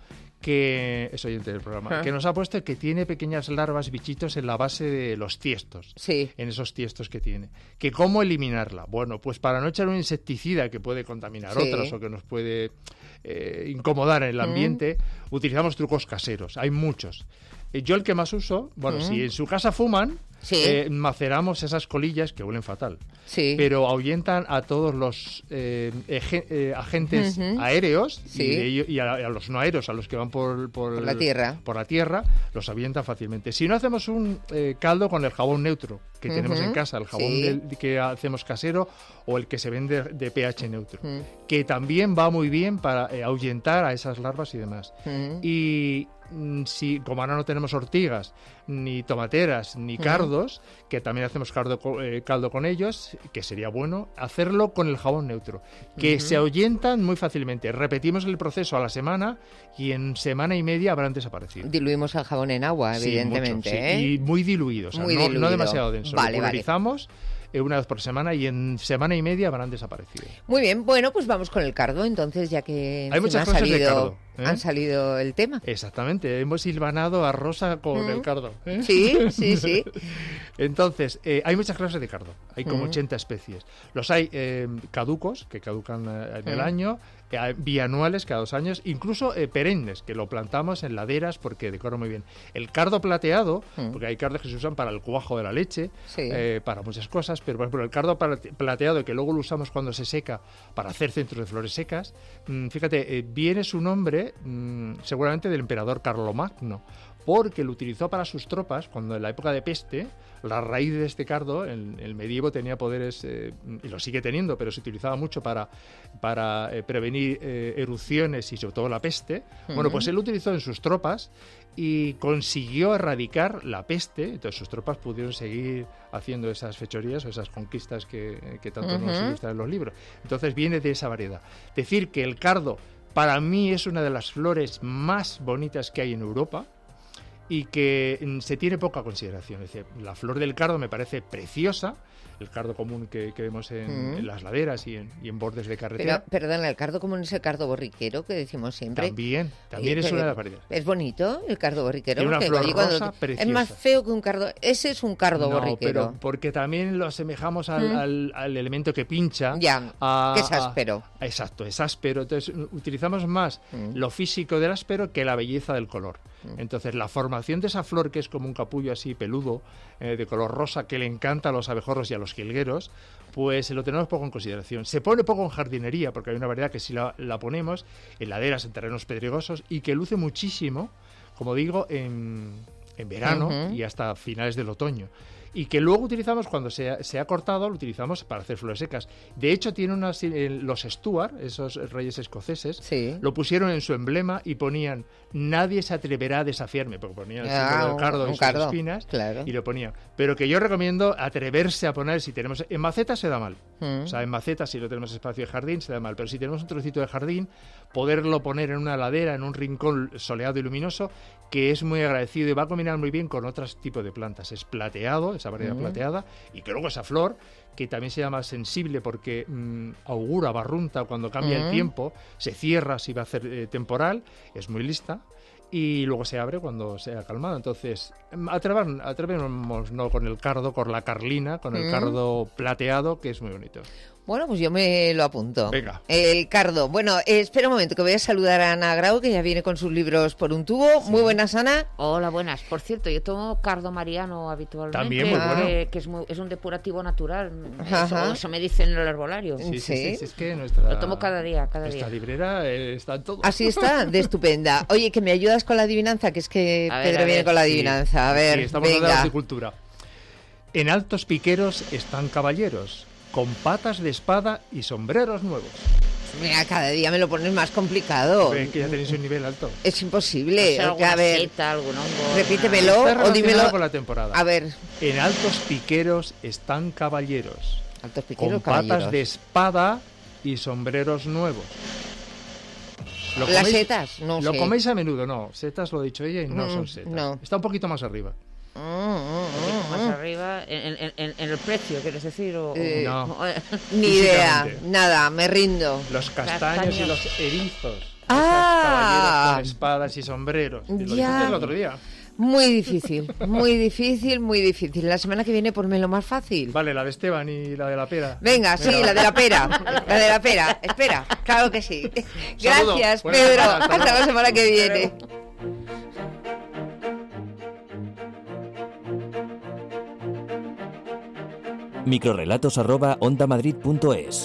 Speaker 3: que es oyente del programa, ah. que nos ha puesto que tiene pequeñas larvas, bichitos en la base de los tiestos,
Speaker 2: sí.
Speaker 3: en esos tiestos que tiene. ¿Que cómo eliminarla? Bueno, pues para no echar un insecticida que puede contaminar sí. otras o que nos puede eh, incomodar en el ambiente, mm. utilizamos trucos caseros, hay muchos. Eh, yo el que más uso, bueno, mm. si en su casa fuman,
Speaker 2: sí.
Speaker 3: eh, maceramos esas colillas que huelen fatal,
Speaker 2: sí.
Speaker 3: pero ahuyentan a todos los eh, eje, eh, agentes uh-huh. aéreos
Speaker 2: sí.
Speaker 3: y, de ello, y a, a los no aéreos, a los que van por, por,
Speaker 2: por la tierra,
Speaker 3: por la tierra, los ahuyentan fácilmente. Si no, hacemos un eh, caldo con el jabón neutro que uh-huh. tenemos en casa, el jabón
Speaker 2: sí.
Speaker 3: del, que hacemos casero, o el que se vende de pH neutro,
Speaker 2: uh-huh.
Speaker 3: que también va muy bien para eh, ahuyentar a esas larvas y demás. Uh-huh. Y si, como ahora no tenemos ortigas, ni tomateras, ni cardos, uh-huh. que también hacemos caldo, eh, caldo con ellos, que sería bueno hacerlo con el jabón neutro, que uh-huh. se ahuyentan muy fácilmente. Repetimos el proceso a la semana y en semana y media habrán desaparecido.
Speaker 2: Diluimos el jabón en agua,
Speaker 3: sí,
Speaker 2: evidentemente.
Speaker 3: Mucho, sí.
Speaker 2: ¿eh?
Speaker 3: Y muy diluido, o sea,
Speaker 2: muy
Speaker 3: no,
Speaker 2: diluido.
Speaker 3: no demasiado denso.
Speaker 2: Vale,
Speaker 3: lo pulverizamos vale. una vez por semana y en semana y media habrán desaparecido.
Speaker 2: Muy bien, bueno, pues vamos con el cardo, entonces, ya que
Speaker 3: hay muchas cosas
Speaker 2: salido,
Speaker 3: de cardo. ¿Eh?
Speaker 2: Han salido el tema.
Speaker 3: Exactamente, hemos hilvanado a Rosa con mm. el cardo. ¿eh?
Speaker 2: Sí, sí, sí.
Speaker 3: Entonces, eh, hay muchas clases de cardo, hay como mm. ochenta especies. Los hay eh, caducos, que caducan eh, en mm. el año, eh, bianuales, cada dos años, incluso eh, perennes, que lo plantamos en laderas porque decora muy bien. El cardo plateado, mm. porque hay cardos que se usan para el cuajo de la leche,
Speaker 2: sí.
Speaker 3: eh, para muchas cosas, pero por ejemplo el cardo plateado, que luego lo usamos cuando se seca para hacer centros de flores secas, mmm, fíjate, eh, viene su nombre Mmm, seguramente del emperador Carlomagno, porque lo utilizó para sus tropas cuando en la época de peste. La raíz de este cardo, en el medievo tenía poderes, eh, y lo sigue teniendo, pero se utilizaba mucho para, para eh, prevenir eh, erupciones y sobre todo la peste. Uh-huh. Bueno, pues él lo utilizó en sus tropas y consiguió erradicar la peste. Entonces sus tropas pudieron seguir haciendo esas fechorías o esas conquistas que, que tanto uh-huh. nos ilustran en los libros. Entonces viene de esa variedad. Decir que el cardo para mí es una de las flores más bonitas que hay en Europa y que se tiene poca consideración. Es decir, la flor del cardo me parece preciosa, el cardo común que, que vemos en, mm. en las laderas y en, y en bordes de carretera.
Speaker 2: Pero, perdona, el cardo común es el cardo borriquero que decimos siempre.
Speaker 3: También, también
Speaker 2: y,
Speaker 3: es una de las variedades.
Speaker 2: Es bonito el cardo borriquero.
Speaker 3: Tiene una flor rosa cuando, preciosa.
Speaker 2: Es más feo que un cardo. Ese es un cardo
Speaker 3: no,
Speaker 2: borriquero.
Speaker 3: Pero porque también lo asemejamos al, mm. al, al elemento que pincha.
Speaker 2: Ya, a, que es áspero.
Speaker 3: A, exacto, es áspero. Entonces utilizamos más mm. lo físico del áspero que la belleza del color. Entonces la formación de esa flor, que es como un capullo así peludo, eh, de color rosa, que le encanta a los abejorros y a los jilgueros, pues lo tenemos poco en consideración. Se pone poco en jardinería, porque hay una variedad que sí la, la ponemos en laderas, en terrenos pedregosos, y que luce muchísimo, como digo, en, en verano uh-huh. y hasta finales del otoño. Y que luego utilizamos, cuando se ha, se ha cortado, lo utilizamos para hacer flores secas. De hecho, tiene unas, eh, los Stuart, esos reyes escoceses,
Speaker 2: sí.
Speaker 3: lo pusieron en su emblema y ponían: nadie se atreverá a desafiarme, porque ponían el símbolo ah, del cardo y sus cardo. espinas,
Speaker 2: claro.
Speaker 3: y lo ponían. Pero que yo recomiendo atreverse a poner, si tenemos... En maceta se da mal. Mm. O sea, en maceta, si no tenemos espacio de jardín, se da mal. Pero si tenemos un trocito de jardín, poderlo poner en una ladera, en un rincón soleado y luminoso, que es muy agradecido y va a combinar muy bien con otros tipos de plantas. Es plateado, esa variedad mm. plateada, y que luego esa flor, que también se llama sensible porque mmm, augura, barrunta cuando cambia mm. el tiempo, se cierra si va a hacer eh, temporal, es muy lista, y luego se abre cuando se ha calmado. Entonces, atrever, atrevémonos no con el cardo, con la carlina, con el mm. cardo plateado, que es muy bonito.
Speaker 2: Bueno, pues yo me lo apunto.
Speaker 3: Venga.
Speaker 2: El cardo. Bueno, eh, espera un momento, que voy a saludar a Ana Grau, que ya viene con sus libros por un tubo. Sí. Muy buenas, Ana.
Speaker 4: Hola, buenas. Por cierto, yo tomo cardo mariano habitualmente.
Speaker 3: También, muy bueno.
Speaker 4: Eh, que es, muy, es un depurativo natural. Eso, eso me dicen en el herbolario.
Speaker 3: Sí, sí, sí. sí, sí es que nuestra,
Speaker 4: lo tomo cada día, cada
Speaker 3: nuestra
Speaker 4: día.
Speaker 3: librera eh, está en todo.
Speaker 2: Así está, de estupenda. Oye, que me ayudas con la adivinanza, que es que
Speaker 4: a
Speaker 2: Pedro
Speaker 4: ver,
Speaker 2: viene
Speaker 4: ver,
Speaker 2: con la
Speaker 3: sí,
Speaker 2: adivinanza. A ver,
Speaker 3: sí, estamos
Speaker 2: venga.
Speaker 3: hablando de cultura. En altos piqueros están caballeros, con patas de espada y sombreros nuevos.
Speaker 2: Mira, cada día me lo pones más complicado.
Speaker 3: Ven que ya tenéis un nivel alto.
Speaker 2: Es imposible.
Speaker 4: O sea, alguna
Speaker 2: a ver,
Speaker 4: seta, algún hongo,
Speaker 2: repítemelo
Speaker 3: Está
Speaker 2: o dímelo
Speaker 3: con la temporada.
Speaker 2: A ver.
Speaker 3: En altos piqueros están caballeros,
Speaker 2: altos piqueros,
Speaker 3: con
Speaker 2: caballeros.
Speaker 3: patas de espada y sombreros nuevos.
Speaker 2: ¿Lo Las coméis, setas, no
Speaker 3: Lo
Speaker 2: sé.
Speaker 3: coméis a menudo, no. Setas lo ha dicho ella y no mm, son setas.
Speaker 2: No.
Speaker 3: Está un poquito más arriba.
Speaker 2: Mm, mm,
Speaker 4: más arriba en, en, en, en el precio, ¿quieres decir? O,
Speaker 2: eh,
Speaker 3: no.
Speaker 2: Ni idea, nada, me rindo.
Speaker 3: Los castaños, castaños. y los erizos.
Speaker 2: Ah,
Speaker 3: caballeros con espadas y sombreros. Lo dijiste el otro día.
Speaker 2: Muy difícil, muy difícil, muy difícil. La semana que viene ponme lo más fácil.
Speaker 3: Vale, la de Esteban y la de la pera.
Speaker 2: Venga, Venga sí, va. la de la pera. La de la pera. Espera, claro que sí. Gracias, Saludo. Pedro. Hasta, hasta, hasta la semana que viene.
Speaker 1: Microrrelatos arroba ondamadrid punto es.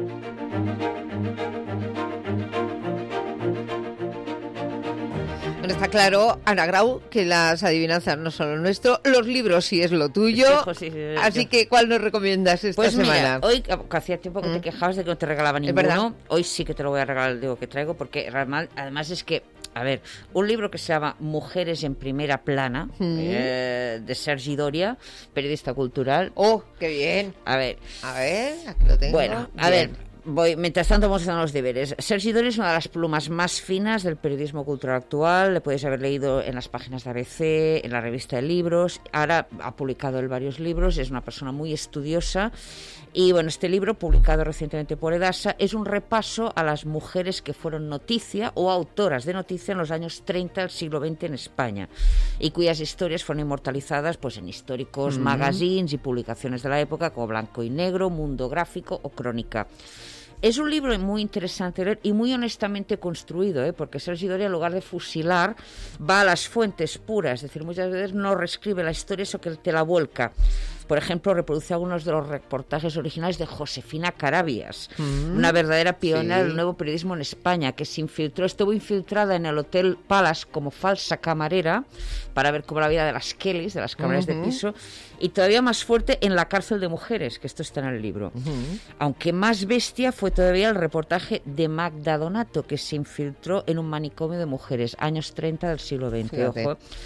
Speaker 2: Bueno, está claro, Ana Grau, que las adivinanzas no son lo nuestro, los libros sí es lo tuyo.
Speaker 4: Sí, sí, sí,
Speaker 2: así
Speaker 4: yo.
Speaker 2: que, ¿cuál nos recomiendas esta
Speaker 4: pues
Speaker 2: semana?
Speaker 4: Mira, hoy, que hacía tiempo que mm. te quejabas de que no te regalaba ninguno, hoy sí que te lo voy a regalar el digo que traigo, porque además es que, a ver, un libro que se llama Mujeres en primera plana, mm. eh, de Sergi Doria, periodista cultural.
Speaker 2: ¡Oh, qué bien!
Speaker 4: A ver.
Speaker 2: A ver, aquí lo tengo.
Speaker 4: Bueno, a bien. ver. Voy, mientras tanto vamos haciendo los deberes. Sergi Doria es una de las plumas más finas del periodismo cultural actual. Le podéis haber leído en las páginas de A B C, en la revista de libros. Ahora ha publicado él varios libros. Es una persona muy estudiosa. Y bueno, este libro, publicado recientemente por Edasa, es un repaso a las mujeres que fueron noticia o autoras de noticia en los años treinta del siglo veinte en España y cuyas historias fueron inmortalizadas pues en históricos mm. magazines y publicaciones de la época como Blanco y Negro, Mundo Gráfico o Crónica. Es un libro muy interesante leer y muy honestamente construido, ¿eh? Porque Sergi Doria, en lugar de fusilar, va a las fuentes puras, es decir, muchas veces no reescribe la historia, eso que te la vuelca. Por ejemplo, reproduce algunos de los reportajes originales de Josefina Carabias, mm, una verdadera pionera sí. del nuevo periodismo en España, que se infiltró, estuvo infiltrada en el Hotel Palace como falsa camarera para ver cómo la vida de las Kellys, de las camareras uh-huh. de piso, y todavía más fuerte en la cárcel de mujeres, que esto está en el libro. Uh-huh. Aunque más bestia fue todavía el reportaje de Magda Donato, que se infiltró en un manicomio de mujeres, años treinta del siglo veinte. Fíjate. Ojo.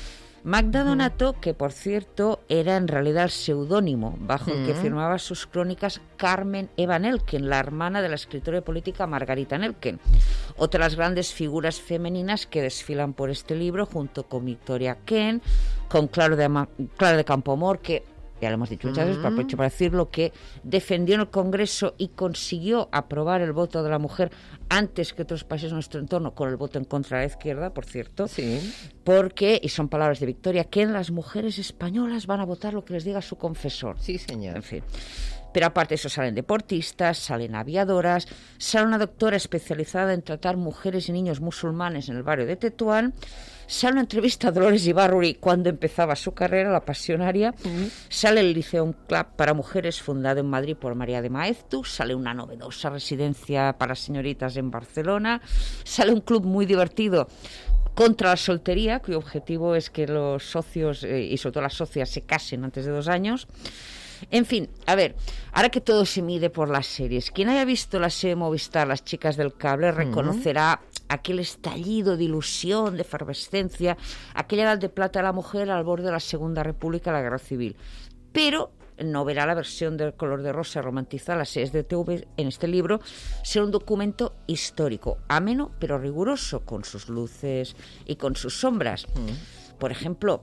Speaker 4: Magda Donato, que por cierto era en realidad el seudónimo bajo el que firmaba sus crónicas Carmen Eva Nelken, la hermana de la escritora y política Margarita Nelken, otra de las grandes figuras femeninas que desfilan por este libro, junto con Victoria Kent, con Clara de, Clara de Campoamor, que ya lo hemos dicho muchas veces, pero aprovecho para decirlo, que defendió en el Congreso y consiguió aprobar el voto de la mujer antes que otros países de nuestro entorno, con el voto en contra de la izquierda, por cierto,
Speaker 2: sí.
Speaker 4: Porque, y son palabras de Victoria, que las mujeres españolas van a votar lo que les diga su confesor.
Speaker 2: Sí, señor.
Speaker 4: En fin. Pero aparte de eso salen deportistas, salen aviadoras, sale una doctora especializada en tratar mujeres y niños musulmanes en el barrio de Tetuán, sale una entrevista a Dolores Ibarruri cuando empezaba su carrera, la pasionaria, uh-huh. Sale el Liceum Club para mujeres fundado en Madrid por María de Maeztu, sale una novedosa residencia para señoritas en Barcelona, sale un club muy divertido contra la soltería, cuyo objetivo es que los socios eh, y sobre todo las socias se casen antes de dos años. En fin, a ver, ahora que todo se mide por las series, quien haya visto la serie Movistar, Las chicas del cable, reconocerá uh-huh. aquel estallido de ilusión, de efervescencia, aquella edad de plata de la mujer al borde de la Segunda República, la Guerra Civil. Pero no verá la versión del color de rosa romantizada, las series de T V en este libro, será un documento histórico, ameno pero riguroso, con sus luces y con sus sombras. Uh-huh. Por ejemplo,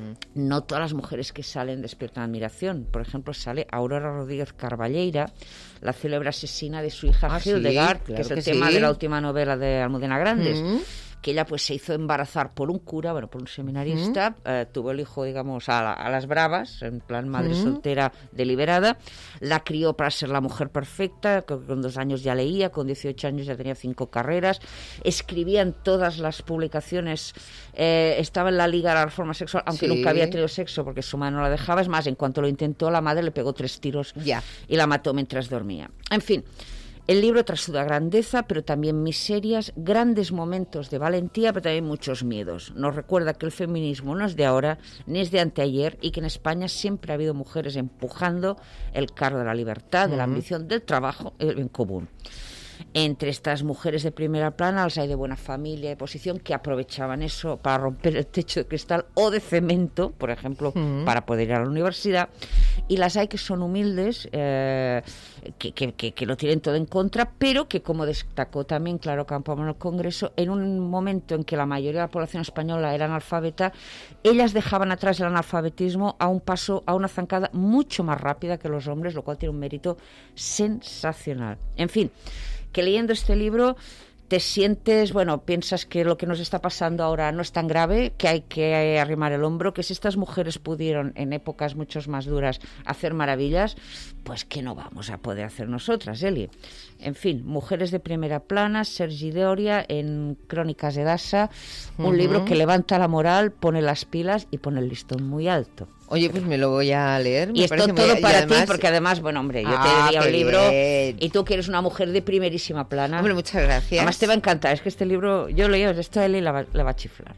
Speaker 4: no todas las mujeres que salen despiertan admiración. Por ejemplo, sale Aurora Rodríguez Carballeira, la célebre asesina de su hija ah, Hildegard, sí, claro que es el que tema sí. de la última novela de Almudena Grandes. Mm. Que ella pues se hizo embarazar por un cura, bueno, por un seminarista, mm. eh, tuvo el hijo, digamos, a, la, a las bravas, en plan madre mm. soltera deliberada, la crió para ser la mujer perfecta, con dos años ya leía, con dieciocho años ya tenía cinco carreras, escribía en todas las publicaciones, eh, estaba en la Liga de la Reforma Sexual, aunque sí. nunca había tenido sexo porque su madre no la dejaba, es más, en cuanto lo intentó, la madre le pegó tres tiros
Speaker 2: ya.
Speaker 4: y la mató mientras dormía. En fin, el libro trasuda grandeza, pero también miserias, grandes momentos de valentía, pero también muchos miedos. Nos recuerda que el feminismo no es de ahora, ni es de anteayer, y que en España siempre ha habido mujeres empujando el carro de la libertad, de la ambición, del trabajo, el bien común. Entre estas mujeres de primera plana las hay de buena familia, de posición, que aprovechaban eso para romper el techo de cristal o de cemento, por ejemplo, uh-huh. para poder ir a la universidad, y las hay que son humildes, eh, que, que, que, que lo tienen todo en contra, pero que, como destacó también Claro Campoamor en el Congreso, en un momento en que la mayoría de la población española era analfabeta, ellas dejaban atrás el analfabetismo a un paso, a una zancada mucho más rápida que los hombres, lo cual tiene un mérito sensacional. En fin, que leyendo este libro te sientes, bueno, piensas que lo que nos está pasando ahora no es tan grave, que hay que arrimar el hombro, que si estas mujeres pudieron en épocas mucho más duras hacer maravillas, pues que no vamos a poder hacer nosotras, Eli. En fin, Mujeres de primera plana, Sergi Doria, en Crónicas de Dasa, un uh-huh. libro que levanta la moral, pone las pilas y pone el listón muy alto.
Speaker 2: Oye, pues me lo voy a leer. Me
Speaker 4: y esto todo muy... para además... ti, porque además, bueno, hombre, yo ah, te diría un libro
Speaker 2: bien.
Speaker 4: Y tú que eres una mujer de primerísima plana.
Speaker 2: Hombre, muchas gracias.
Speaker 4: Además te va a encantar, es que este libro, yo lo leo, esto a Eli la va, la va a chiflar.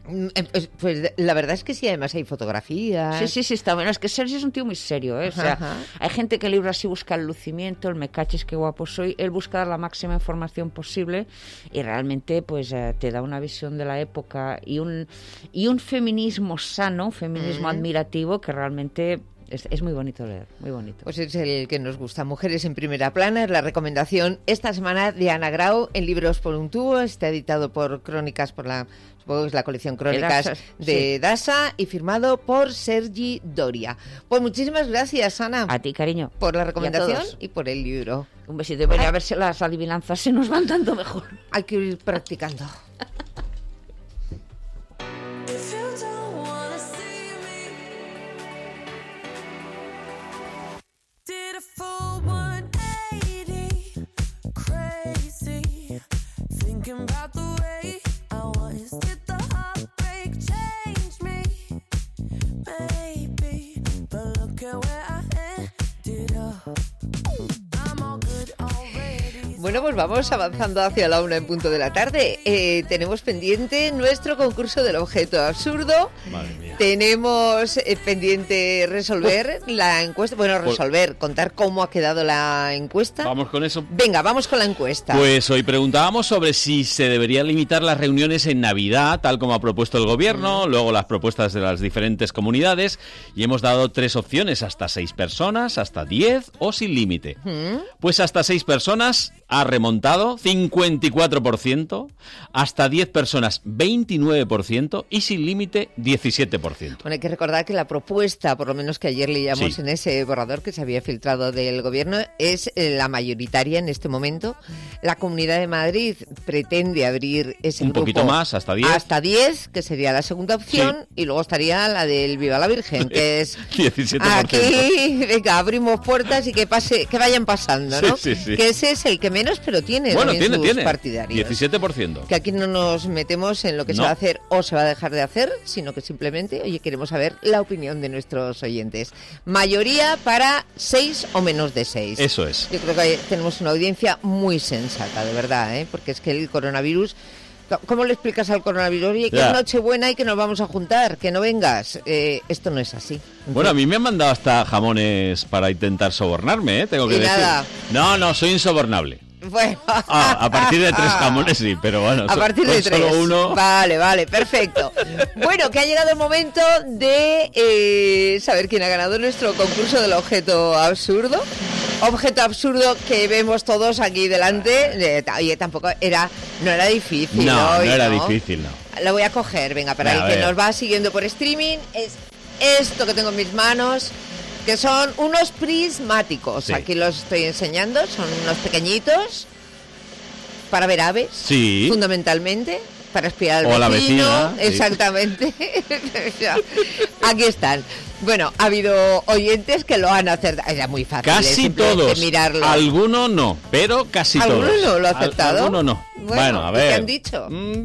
Speaker 2: Pues la verdad es que sí, además hay fotografías.
Speaker 4: Sí, sí, sí, está bueno. Es que Sergi es un tío muy serio, ¿eh? O sea, ajá. hay gente que el libro así busca el lucimiento, el me caches qué guapo soy, él busca dar la máxima información posible y realmente pues eh, te da una visión de la época y un, y un feminismo sano, un feminismo mm. admirativo que realmente... Es, es muy bonito leer, muy bonito.
Speaker 2: Pues es el que nos gusta. Mujeres en primera plana es la recomendación esta semana de Ana Grau en Libros por un tubo. Está editado por Crónicas, por la supongo que es la colección Crónicas de Dasa, de sí. Dasa y firmado por Sergi Doria. Pues muchísimas gracias, Ana.
Speaker 4: A ti, cariño.
Speaker 2: Por la recomendación y, y por el libro.
Speaker 4: Un besito. Voy a ver si las adivinanzas se nos van dando mejor.
Speaker 2: Hay que ir practicando. Bueno, pues vamos avanzando hacia la una en punto de la tarde. Eh, tenemos pendiente nuestro concurso del objeto absurdo.
Speaker 3: Madre mía.
Speaker 2: Tenemos eh, pendiente resolver la encuesta. Bueno, resolver, contar cómo ha quedado la encuesta.
Speaker 5: Vamos con eso.
Speaker 2: Venga, vamos con la encuesta.
Speaker 5: Pues hoy preguntábamos sobre si se deberían limitar las reuniones en Navidad, tal como ha propuesto el gobierno, mm. luego las propuestas de las diferentes comunidades, y hemos dado tres opciones: hasta seis personas, hasta diez o sin límite. Mm. Pues hasta seis personas ha remontado cincuenta y cuatro por ciento, hasta diez personas veintinueve por ciento y sin límite diecisiete por ciento.
Speaker 2: Bueno, hay que recordar que la propuesta, por lo menos que ayer leíamos sí. en ese borrador que se había filtrado del gobierno, es la mayoritaria en este momento. La Comunidad de Madrid pretende abrir ese
Speaker 5: un
Speaker 2: grupo
Speaker 5: poquito más, hasta diez.
Speaker 2: Hasta diez, que sería la segunda opción, sí. y luego estaría la del Viva la Virgen, que es
Speaker 5: diecisiete por ciento.
Speaker 2: Aquí, venga, abrimos puertas y que pase, que vayan pasando, ¿no?
Speaker 5: Sí, sí, sí.
Speaker 2: Que ese es el que menos, pero tiene
Speaker 5: bueno, tiene,
Speaker 2: sus
Speaker 5: tiene.
Speaker 2: partidarios.
Speaker 5: diecisiete por ciento.
Speaker 2: Que aquí no nos metemos en lo que no. se va a hacer o se va a dejar de hacer, sino que simplemente, oye, queremos saber la opinión de nuestros oyentes. Mayoría para seis o menos de seis.
Speaker 5: Eso es.
Speaker 2: Yo creo que tenemos una audiencia muy sensata, de verdad, ¿eh? Porque es que el coronavirus... ¿Cómo le explicas al coronavirus? Oye, que ya. es Nochebuena y que nos vamos a juntar, que no vengas. Eh, esto no es así.
Speaker 5: Bueno, a mí me han mandado hasta jamones para intentar sobornarme, ¿eh? Tengo que
Speaker 2: y
Speaker 5: decir.
Speaker 2: Nada.
Speaker 5: No, no, soy insobornable.
Speaker 2: Bueno.
Speaker 5: Ah, a partir de tres jamones sí, pero bueno.
Speaker 2: A partir de tres.
Speaker 5: Solo uno.
Speaker 2: Vale, vale, perfecto. Bueno, que ha llegado el momento de eh, saber quién ha ganado nuestro concurso del objeto absurdo. Objeto absurdo que vemos todos aquí delante. Eh, oye, tampoco era, no era difícil.
Speaker 5: No,
Speaker 2: hoy,
Speaker 5: no era
Speaker 2: ¿no?
Speaker 5: difícil, no.
Speaker 2: Lo voy a coger, venga, para el que nos va siguiendo por streaming. Es esto que tengo en mis manos, que son unos prismáticos. Sí. Aquí los estoy enseñando, son unos pequeñitos para ver aves,
Speaker 5: sí.
Speaker 2: fundamentalmente, para espiar al
Speaker 5: o
Speaker 2: vecino.
Speaker 5: La vecina,
Speaker 2: exactamente. Sí. Aquí están. Bueno, ha habido oyentes que lo han acertado. Era muy fácil.
Speaker 5: Casi todos.
Speaker 2: Mirarlo.
Speaker 5: Alguno no, pero casi
Speaker 2: ¿Alguno
Speaker 5: todos.
Speaker 2: ¿Alguno no lo ha aceptado?
Speaker 5: Al, alguno no.
Speaker 2: Bueno,
Speaker 5: bueno, a ver.
Speaker 2: ¿qué han dicho?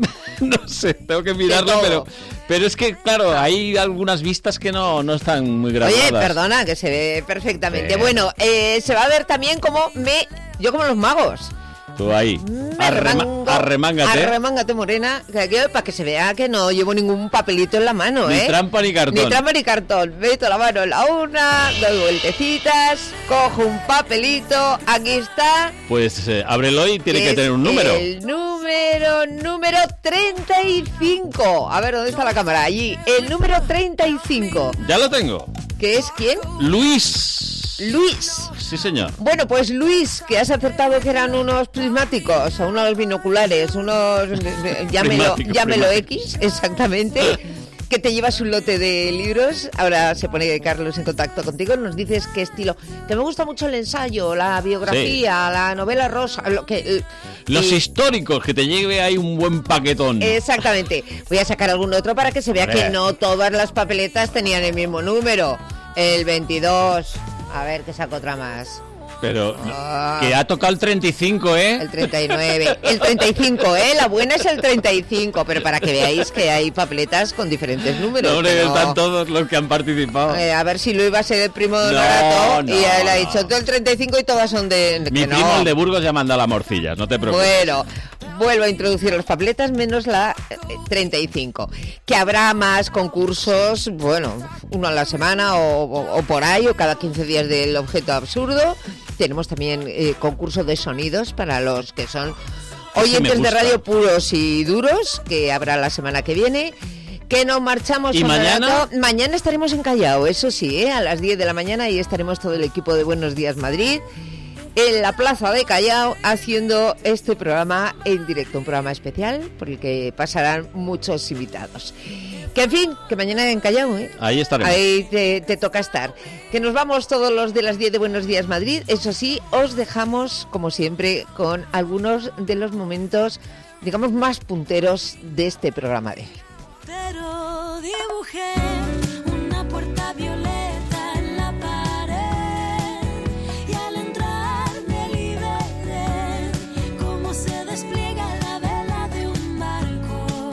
Speaker 5: No sé, tengo que mirarlo, pero pero es que, claro, hay algunas vistas que no, no están muy grabadas.
Speaker 2: Oye, perdona, que se ve perfectamente. Sí. Bueno, eh, se va a ver también como me... Yo como los magos.
Speaker 5: Tú ahí, Arrema, arremángate.
Speaker 2: Arremángate, morena, que, para que se vea que no llevo ningún papelito en la mano,
Speaker 5: ni
Speaker 2: ¿eh?
Speaker 5: Ni trampa ni cartón.
Speaker 2: Ni trampa ni cartón. Meto la mano en la urna, doy vueltecitas, cojo un papelito, aquí está.
Speaker 5: Pues eh, ábrelo y tiene que tener un número.
Speaker 2: El número, número treinta y cinco. A ver, ¿dónde está la cámara? Allí, el número treinta y cinco.
Speaker 5: Ya lo tengo.
Speaker 2: ¿Qué es quién?
Speaker 5: Luis.
Speaker 2: Luis.
Speaker 5: Sí, señor.
Speaker 2: Bueno, pues Luis, que has acertado que eran unos prismáticos, o unos binoculares, unos... llámelo, llámelo X, exactamente, que te llevas un lote de libros. Ahora se pone Carlos en contacto contigo, nos dices qué estilo. Que me gusta mucho el ensayo, la biografía, sí. la novela rosa, lo que...
Speaker 5: Los
Speaker 2: y...
Speaker 5: históricos, que te lleve ahí un buen paquetón.
Speaker 2: Exactamente. Voy a sacar algún otro para que se vea que no todas las papeletas tenían el mismo número. El veintidós... A ver, que saco otra más.
Speaker 5: Pero ah. que ha tocado el treinta y cinco, ¿eh?
Speaker 2: El treinta y nueve. El treinta y cinco, ¿eh? La buena es el treinta y cinco, pero para que veáis que hay papeletas con diferentes números.
Speaker 5: No,
Speaker 2: pero...
Speaker 5: están todos los que han participado.
Speaker 2: Eh, a ver si lo iba a ser el primo de Donato. No, no, y él ha dicho todo el treinta y cinco y todas son de...
Speaker 5: Mi
Speaker 2: que
Speaker 5: primo,
Speaker 2: no.
Speaker 5: el de Burgos, ya manda las morcillas, no te preocupes.
Speaker 2: Bueno, vuelvo a introducir las papeletas menos la eh, treinta y cinco. Que habrá más concursos, bueno, uno a la semana o, o, o por ahí, o cada quince días del objeto absurdo. Tenemos también eh, concurso de sonidos para los que son oyentes de radio puros y duros, que habrá la semana que viene. Que nos marchamos.
Speaker 5: ¿Y mañana?
Speaker 2: Rato. Mañana estaremos en Callao, eso sí, ¿eh? A las diez de la mañana, y estaremos todo el equipo de Buenos Días Madrid en la plaza de Callao haciendo este programa en directo, un programa especial por el que pasarán muchos invitados. Que en fin, que mañana en Callao, ¿eh?
Speaker 5: Ahí estaremos.
Speaker 2: Ahí te, te toca estar. Que nos vamos todos los de las diez de Buenos Días Madrid. Eso sí, os dejamos, como siempre, con algunos de los momentos, digamos, más punteros de este programa de hoy.
Speaker 6: Pero dibujé una puerta violeta en la pared y al entrar me liberé cómo se despliega la vela de un barco.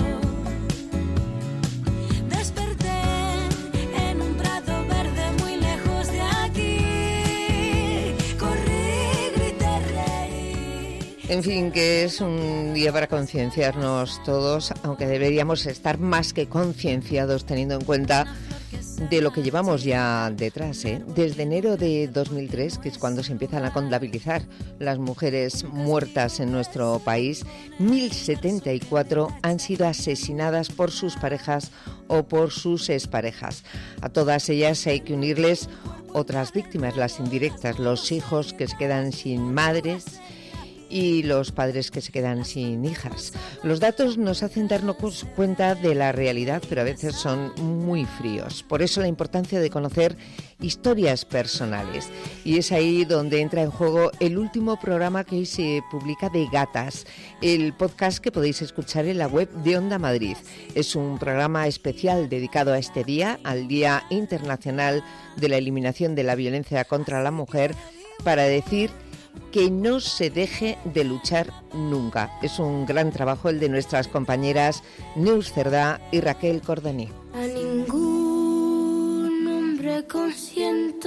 Speaker 6: Desperté en un prado verde muy lejos de aquí. Corrí, grité, reí.
Speaker 2: En fin, que es un día para concienciarnos todos, aunque deberíamos estar más que concienciados teniendo en cuenta de lo que llevamos ya detrás, ¿eh? Desde enero de dos mil tres, que es cuando se empiezan a contabilizar las mujeres muertas en nuestro país, mil setenta y cuatro han sido asesinadas por sus parejas o por sus exparejas. A todas ellas hay que unirles otras víctimas, las indirectas, los hijos que se quedan sin madres y los padres que se quedan sin hijas. Los datos nos hacen darnos cuenta de la realidad, pero a veces son muy fríos. Por eso la importancia de conocer historias personales. Y es ahí donde entra en juego el último programa que hoy se publica de Gatas, el podcast que podéis escuchar en la web de Onda Madrid. Es un programa especial dedicado a este día, al Día Internacional de la Eliminación de la Violencia contra la Mujer, para decir que no se deje de luchar nunca. Es un gran trabajo el de nuestras compañeras Neus Cerdá y Raquel Cordaní.
Speaker 6: A ningún hombre consiento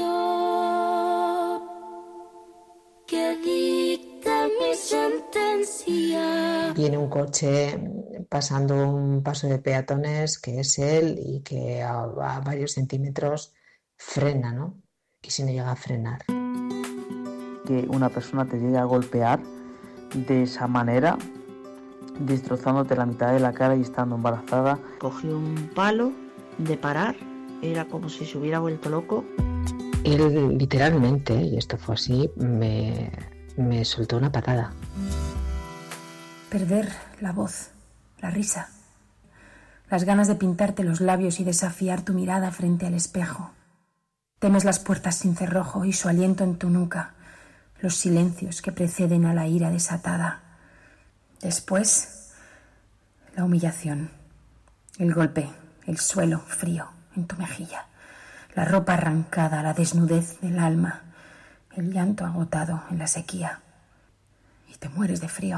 Speaker 6: que dicta mi sentencia.
Speaker 7: Viene un coche pasando un paso de peatones que es él y que a, a varios centímetros frena, ¿no? Y si no llega a frenar.
Speaker 8: Que una persona te llegue a golpear de esa manera, destrozándote la mitad de la cara y estando embarazada.
Speaker 9: Cogió un palo de parar, era como si se hubiera vuelto loco.
Speaker 7: Él literalmente, y esto fue así, me, me soltó una patada.
Speaker 14: Perder la voz, la risa, las ganas de pintarte los labios y desafiar tu mirada frente al espejo. Temes las puertas sin cerrojo y su aliento en tu nuca. Los silencios que preceden a la ira desatada. Después, la humillación, el golpe, el suelo frío en tu mejilla, la ropa arrancada, la desnudez del alma, el llanto agotado en la sequía. Y te mueres de frío.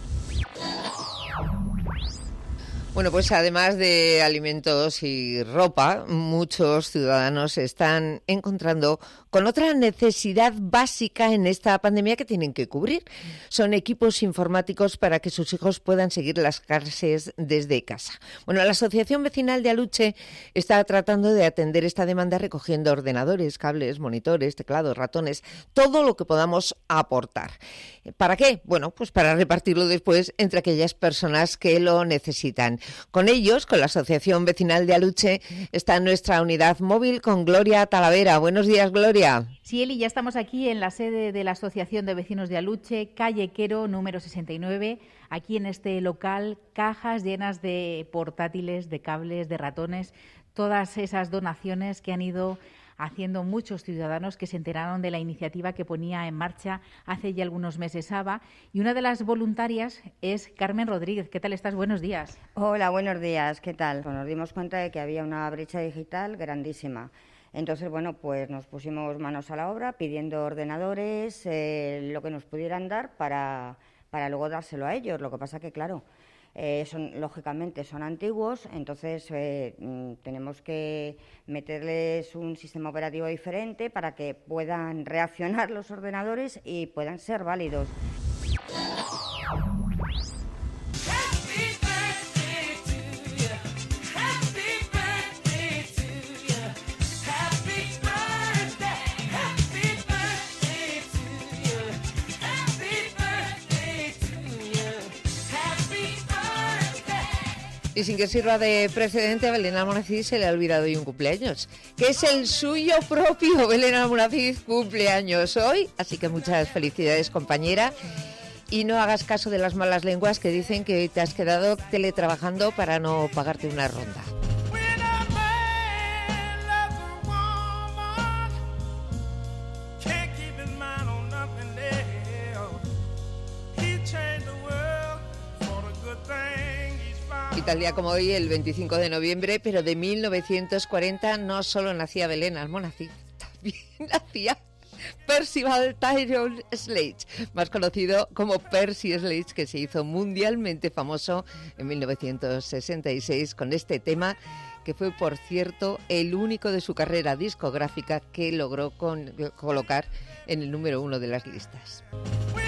Speaker 2: Bueno, pues además de alimentos y ropa, muchos ciudadanos se están encontrando con otra necesidad básica en esta pandemia que tienen que cubrir. Son equipos informáticos para que sus hijos puedan seguir las clases desde casa. Bueno, la Asociación Vecinal de Aluche está tratando de atender esta demanda recogiendo ordenadores, cables, monitores, teclados, ratones, todo lo que podamos aportar. ¿Para qué? Bueno, pues para repartirlo después entre aquellas personas que lo necesitan. Con ellos, con la Asociación Vecinal de Aluche, está nuestra unidad móvil con Gloria Talavera. Buenos días, Gloria.
Speaker 12: Sí, Eli, ya estamos aquí en la sede de la Asociación de Vecinos de Aluche, calle Quero, número sesenta y nueve. Aquí en este local, cajas llenas de portátiles, de cables, de ratones, todas esas donaciones que han ido haciendo muchos ciudadanos que se enteraron de la iniciativa que ponía en marcha hace ya algunos meses A B A. Y una de las voluntarias es Carmen Rodríguez. ¿Qué tal estás? Buenos días.
Speaker 25: Hola, buenos días. ¿Qué tal? Pues nos dimos cuenta de que había una brecha digital grandísima. Entonces, bueno, pues nos pusimos manos a la obra pidiendo ordenadores, eh, lo que nos pudieran dar para, para luego dárselo a ellos. Lo que pasa que, claro, Eh, son, lógicamente son antiguos, entonces eh, tenemos que meterles un sistema operativo diferente para que puedan reaccionar los ordenadores y puedan ser válidos.
Speaker 2: Y sin que sirva de precedente, a Belén Almonacid se le ha olvidado hoy un cumpleaños, que es el suyo propio. Belén Almonacid cumpleaños hoy, así que muchas felicidades, compañera. Y no hagas caso de las malas lenguas que dicen que hoy te has quedado teletrabajando para no pagarte una ronda. Y tal día como hoy, el veinticinco de noviembre, pero de mil novecientos cuarenta, no solo nacía Belén Almonacid, también nacía Percival Tyrone Sledge, más conocido como Percy Sledge, que se hizo mundialmente famoso en mil novecientos sesenta y seis con este tema, que fue, por cierto, el único de su carrera discográfica que logró con, colocar en el número uno de las listas.